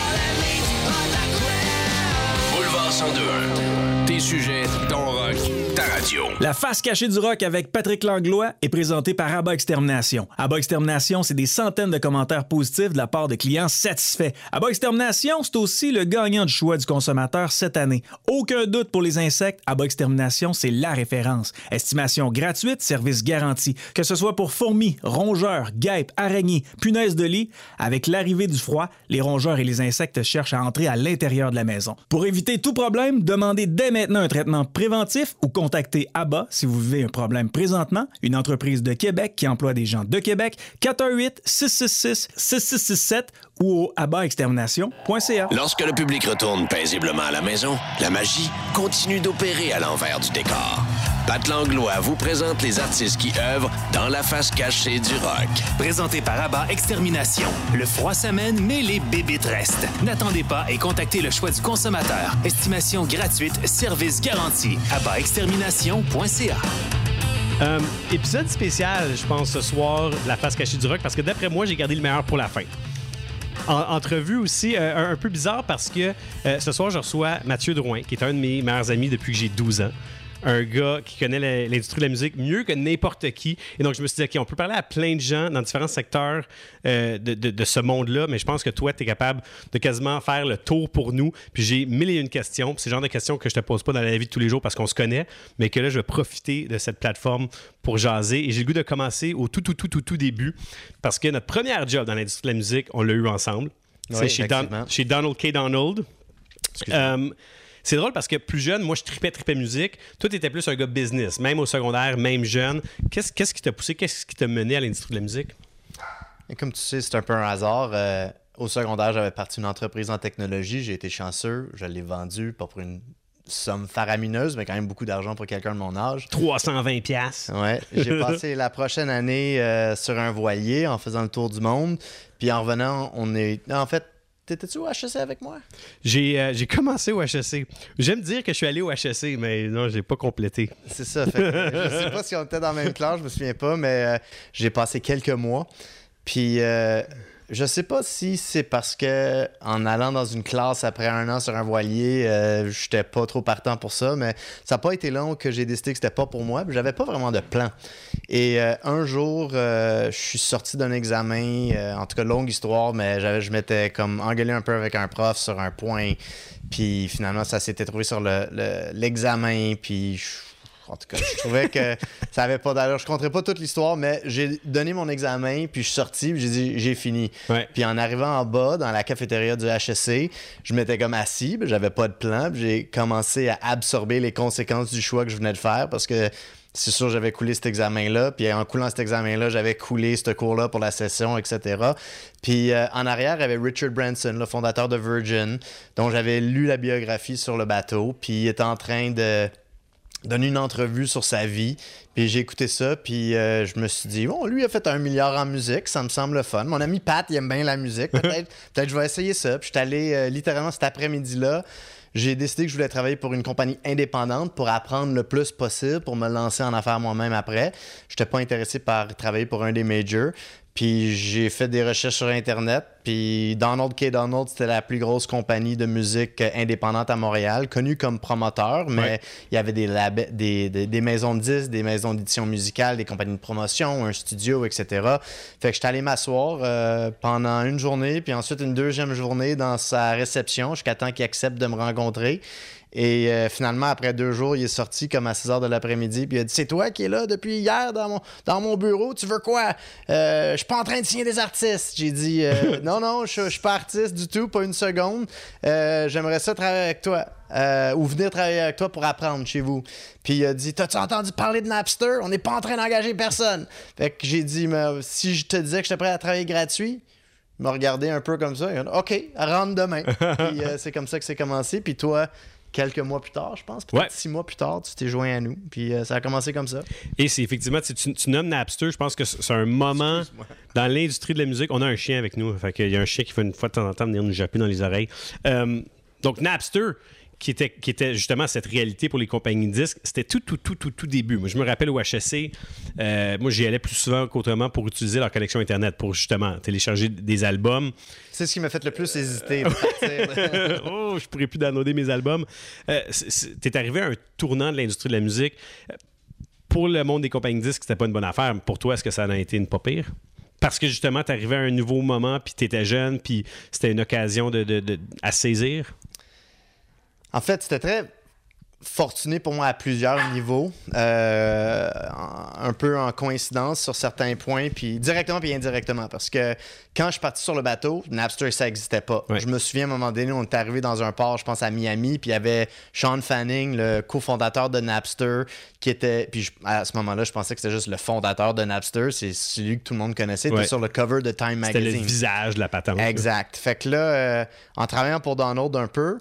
Boulevard 102.1. Tes sujets, ton rock, ta radio. La face cachée du rock avec Patrick Langlois est présentée par Abba Extermination. Abba Extermination, c'est des centaines de commentaires positifs de la part de clients satisfaits. Abba Extermination, c'est aussi le gagnant du choix du consommateur cette année. Aucun doute pour les insectes, Abba Extermination, c'est la référence. Estimation gratuite, service garanti. Que ce soit pour fourmis, rongeurs, guêpes, araignées, punaises de lit, avec l'arrivée du froid, les rongeurs et les insectes cherchent à entrer à l'intérieur de la maison. Pour éviter tout problème, demandez dès maintenant un traitement préventif ou contactez Abba si vous vivez un problème présentement, une entreprise de Québec qui emploie des gens de Québec, 418-666-6667 ou au abbaextermination.ca. Lorsque le public retourne paisiblement à la maison, la magie continue d'opérer à l'envers du décor. Pat Langlois vous présente les artistes qui œuvrent dans la face cachée du rock. Présenté par Abba Extermination. Le froid s'amène, mais les bébites restent. N'attendez pas et contactez le choix du consommateur. Estimation gratuite, service garanti. abbaextermination.ca. Épisode spécial, je pense, ce soir, de la face cachée du rock, parce que d'après moi, j'ai gardé le meilleur pour la fin. Entrevue aussi un peu bizarre parce que ce soir, je reçois Mathieu Drouin, qui est un de mes meilleurs amis depuis que j'ai 12 ans. Un gars qui connaît l'industrie de la musique mieux que n'importe qui. Et donc, je me suis dit, OK, on peut parler à plein de gens dans différents secteurs de ce monde-là, mais je pense que toi, tu es capable de quasiment faire le tour pour nous. Puis j'ai 1001 questions. Puis c'est le genre de questions que je te pose pas dans la vie de tous les jours parce qu'on se connaît, mais que là, je vais profiter de cette plateforme pour jaser. Et j'ai le goût de commencer au tout début parce que notre première job dans l'industrie de la musique, on l'a eu ensemble. Oui, c'est chez Donald K. Donald. C'est drôle parce que plus jeune, moi, je tripais musique. Toi, tu étais plus un gars business, même au secondaire, même jeune. Qu'est-ce qui t'a poussé? Qu'est-ce qui t'a mené à l'industrie de la musique? Et comme tu sais, c'est un peu un hasard. Au secondaire, j'avais parti une entreprise en technologie. J'ai été chanceux. Je l'ai vendue, pas pour une somme faramineuse, mais quand même beaucoup d'argent pour quelqu'un de mon âge. 320$. Ouais. J'ai passé la prochaine année sur un voilier en faisant le tour du monde. Puis en revenant, En fait, t'étais-tu au HEC avec moi? J'ai commencé au HEC. J'aime dire que je suis allé au HEC, mais non, je l'ai pas complété. C'est ça. Fait que, je sais pas si on était dans la même classe, je me souviens pas, mais j'ai passé quelques mois. Puis je sais pas si c'est parce que en allant dans une classe après 1 an sur un voilier, j'étais pas trop partant pour ça, mais ça n'a pas été long que j'ai décidé que c'était pas pour moi. Puis j'avais pas vraiment de plan. Et un jour, je suis sorti d'un examen, en tout cas longue histoire, mais je m'étais comme engueulé un peu avec un prof sur un point. Puis finalement, ça s'était trouvé sur l'examen. Puis en tout cas, je trouvais que ça avait pas d'allure. Je ne compterai pas toute l'histoire, mais j'ai donné mon examen, puis je suis sorti, puis j'ai dit j'ai fini. Ouais. Puis en arrivant en bas, dans la cafétéria du HEC, je m'étais comme assis, puis j'avais pas de plan, puis j'ai commencé à absorber les conséquences du choix que je venais de faire parce que c'est sûr, j'avais coulé cet examen-là. Puis en coulant cet examen-là, j'avais coulé ce cours-là pour la session, etc. Puis en arrière, il y avait Richard Branson, le fondateur de Virgin, dont j'avais lu la biographie sur le bateau. Puis il était en train de donner une entrevue sur sa vie. Puis j'ai écouté ça, puis je me suis dit, bon, lui il a fait 1 milliard en musique, ça me semble fun. Mon ami Pat, il aime bien la musique. Peut-être je vais essayer ça. Puis je suis allé littéralement cet après-midi-là. J'ai décidé que je voulais travailler pour une compagnie indépendante pour apprendre le plus possible, pour me lancer en affaires moi-même après. Je n'étais pas intéressé par travailler pour un des majors. Puis j'ai fait des recherches sur Internet. Puis Donald K. Donald, c'était la plus grosse compagnie de musique indépendante à Montréal, connue comme promoteur, mais il y avait des maisons de disques, des maisons d'édition musicale, des compagnies de promotion, un studio, etc. Fait que j'étais allé m'asseoir pendant une journée, puis ensuite une deuxième journée dans sa réception jusqu'à temps qu'il accepte de me rencontrer. Et finalement, après 2 jours, il est sorti comme à 6 h de l'après-midi. Puis il a dit, c'est toi qui es là depuis hier dans mon bureau. Tu veux quoi? Je suis pas en train de signer des artistes. J'ai dit, non, je suis pas artiste du tout, pas une seconde. J'aimerais ça travailler avec toi. Ou venir travailler avec toi pour apprendre chez vous. Puis il a dit, t'as-tu entendu parler de Napster? On n'est pas en train d'engager personne. Fait que j'ai dit, mais si je te disais que j'étais prêt à travailler gratuit, il m'a regardé un peu comme ça. Il a dit, OK, rentre demain. Puis c'est comme ça que c'est commencé. Puis toi, quelques mois plus tard, je pense, peut-être 6 mois plus tard, tu t'es joint à nous. Puis ça a commencé comme ça. Et c'est effectivement, tu nommes Napster, je pense que c'est un moment dans l'industrie de la musique. On a un chien avec nous. Fait qu'il y a un chien qui fait une fois de temps en temps venir nous japper dans les oreilles. Donc Napster, qui était justement cette réalité pour les compagnies de disques, c'était tout début. Moi, je me rappelle au HSC, moi, j'y allais plus souvent qu'autrement pour utiliser leur connexion Internet, pour justement télécharger des albums. C'est ce qui m'a fait le plus hésiter de partir. Oh, je pourrais plus downloader mes albums. T'es arrivé à un tournant de l'industrie de la musique. Pour le monde des compagnies de disques, c'était pas une bonne affaire. Pour toi, est-ce que ça en a été une pas pire? Parce que justement, t'arrivais à un nouveau moment, puis t'étais jeune, puis c'était une occasion à saisir? En fait, c'était très fortuné pour moi à plusieurs niveaux, un peu en coïncidence sur certains points, puis directement puis indirectement, parce que quand je suis parti sur le bateau, Napster, ça n'existait pas. Ouais. Je me souviens, à un moment donné, on est arrivé dans un port, je pense à Miami, puis il y avait Sean Fanning, le cofondateur de Napster, qui était... Puis à ce moment-là, je pensais que c'était juste le fondateur de Napster, c'est celui que tout le monde connaissait, il était sur le cover de Time Magazine. C'était le visage de la patente. Exact. Fait que là, en travaillant pour Donald un peu,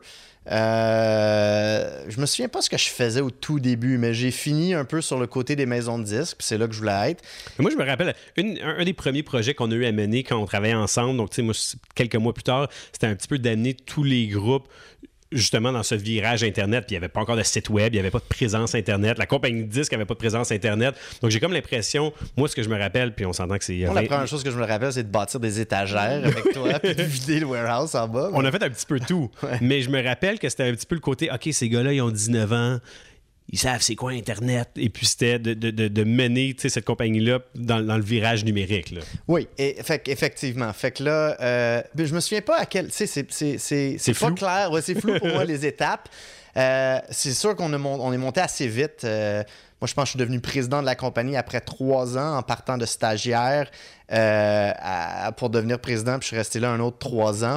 je me souviens pas ce que je faisais au tout début, mais j'ai fini un peu sur le côté des maisons de disques, puis c'est là que je voulais être. Mais moi, je me rappelle, un des premiers projets qu'on a eu à mener quand on travaillait ensemble, donc tu sais, moi, quelques mois plus tard, c'était un petit peu d'amener tous les groupes justement dans ce virage Internet, puis il n'y avait pas encore de site web, il n'y avait pas de présence Internet, la compagnie de disques n'avait pas de présence Internet. Donc j'ai comme l'impression, moi ce que je me rappelle, puis on s'entend que c'est... La première chose que je me rappelle, c'est de bâtir des étagères avec toi, puis de vider le warehouse en bas. Mais... On a fait un petit peu tout, mais je me rappelle que c'était un petit peu le côté, OK, ces gars-là, ils ont 19 ans, ils savent c'est quoi Internet, et puis c'était de mener cette compagnie-là dans le virage numérique. Là. Oui, effectivement. Fait que là, je me souviens pas à quel... Tu sais, c'est pas clair. Ouais, c'est flou pour moi, les étapes. C'est sûr qu'on est monté assez vite. Moi, je pense que je suis devenu président de la compagnie après 3 ans en partant de stagiaire pour devenir président, puis je suis resté là un autre 3 ans.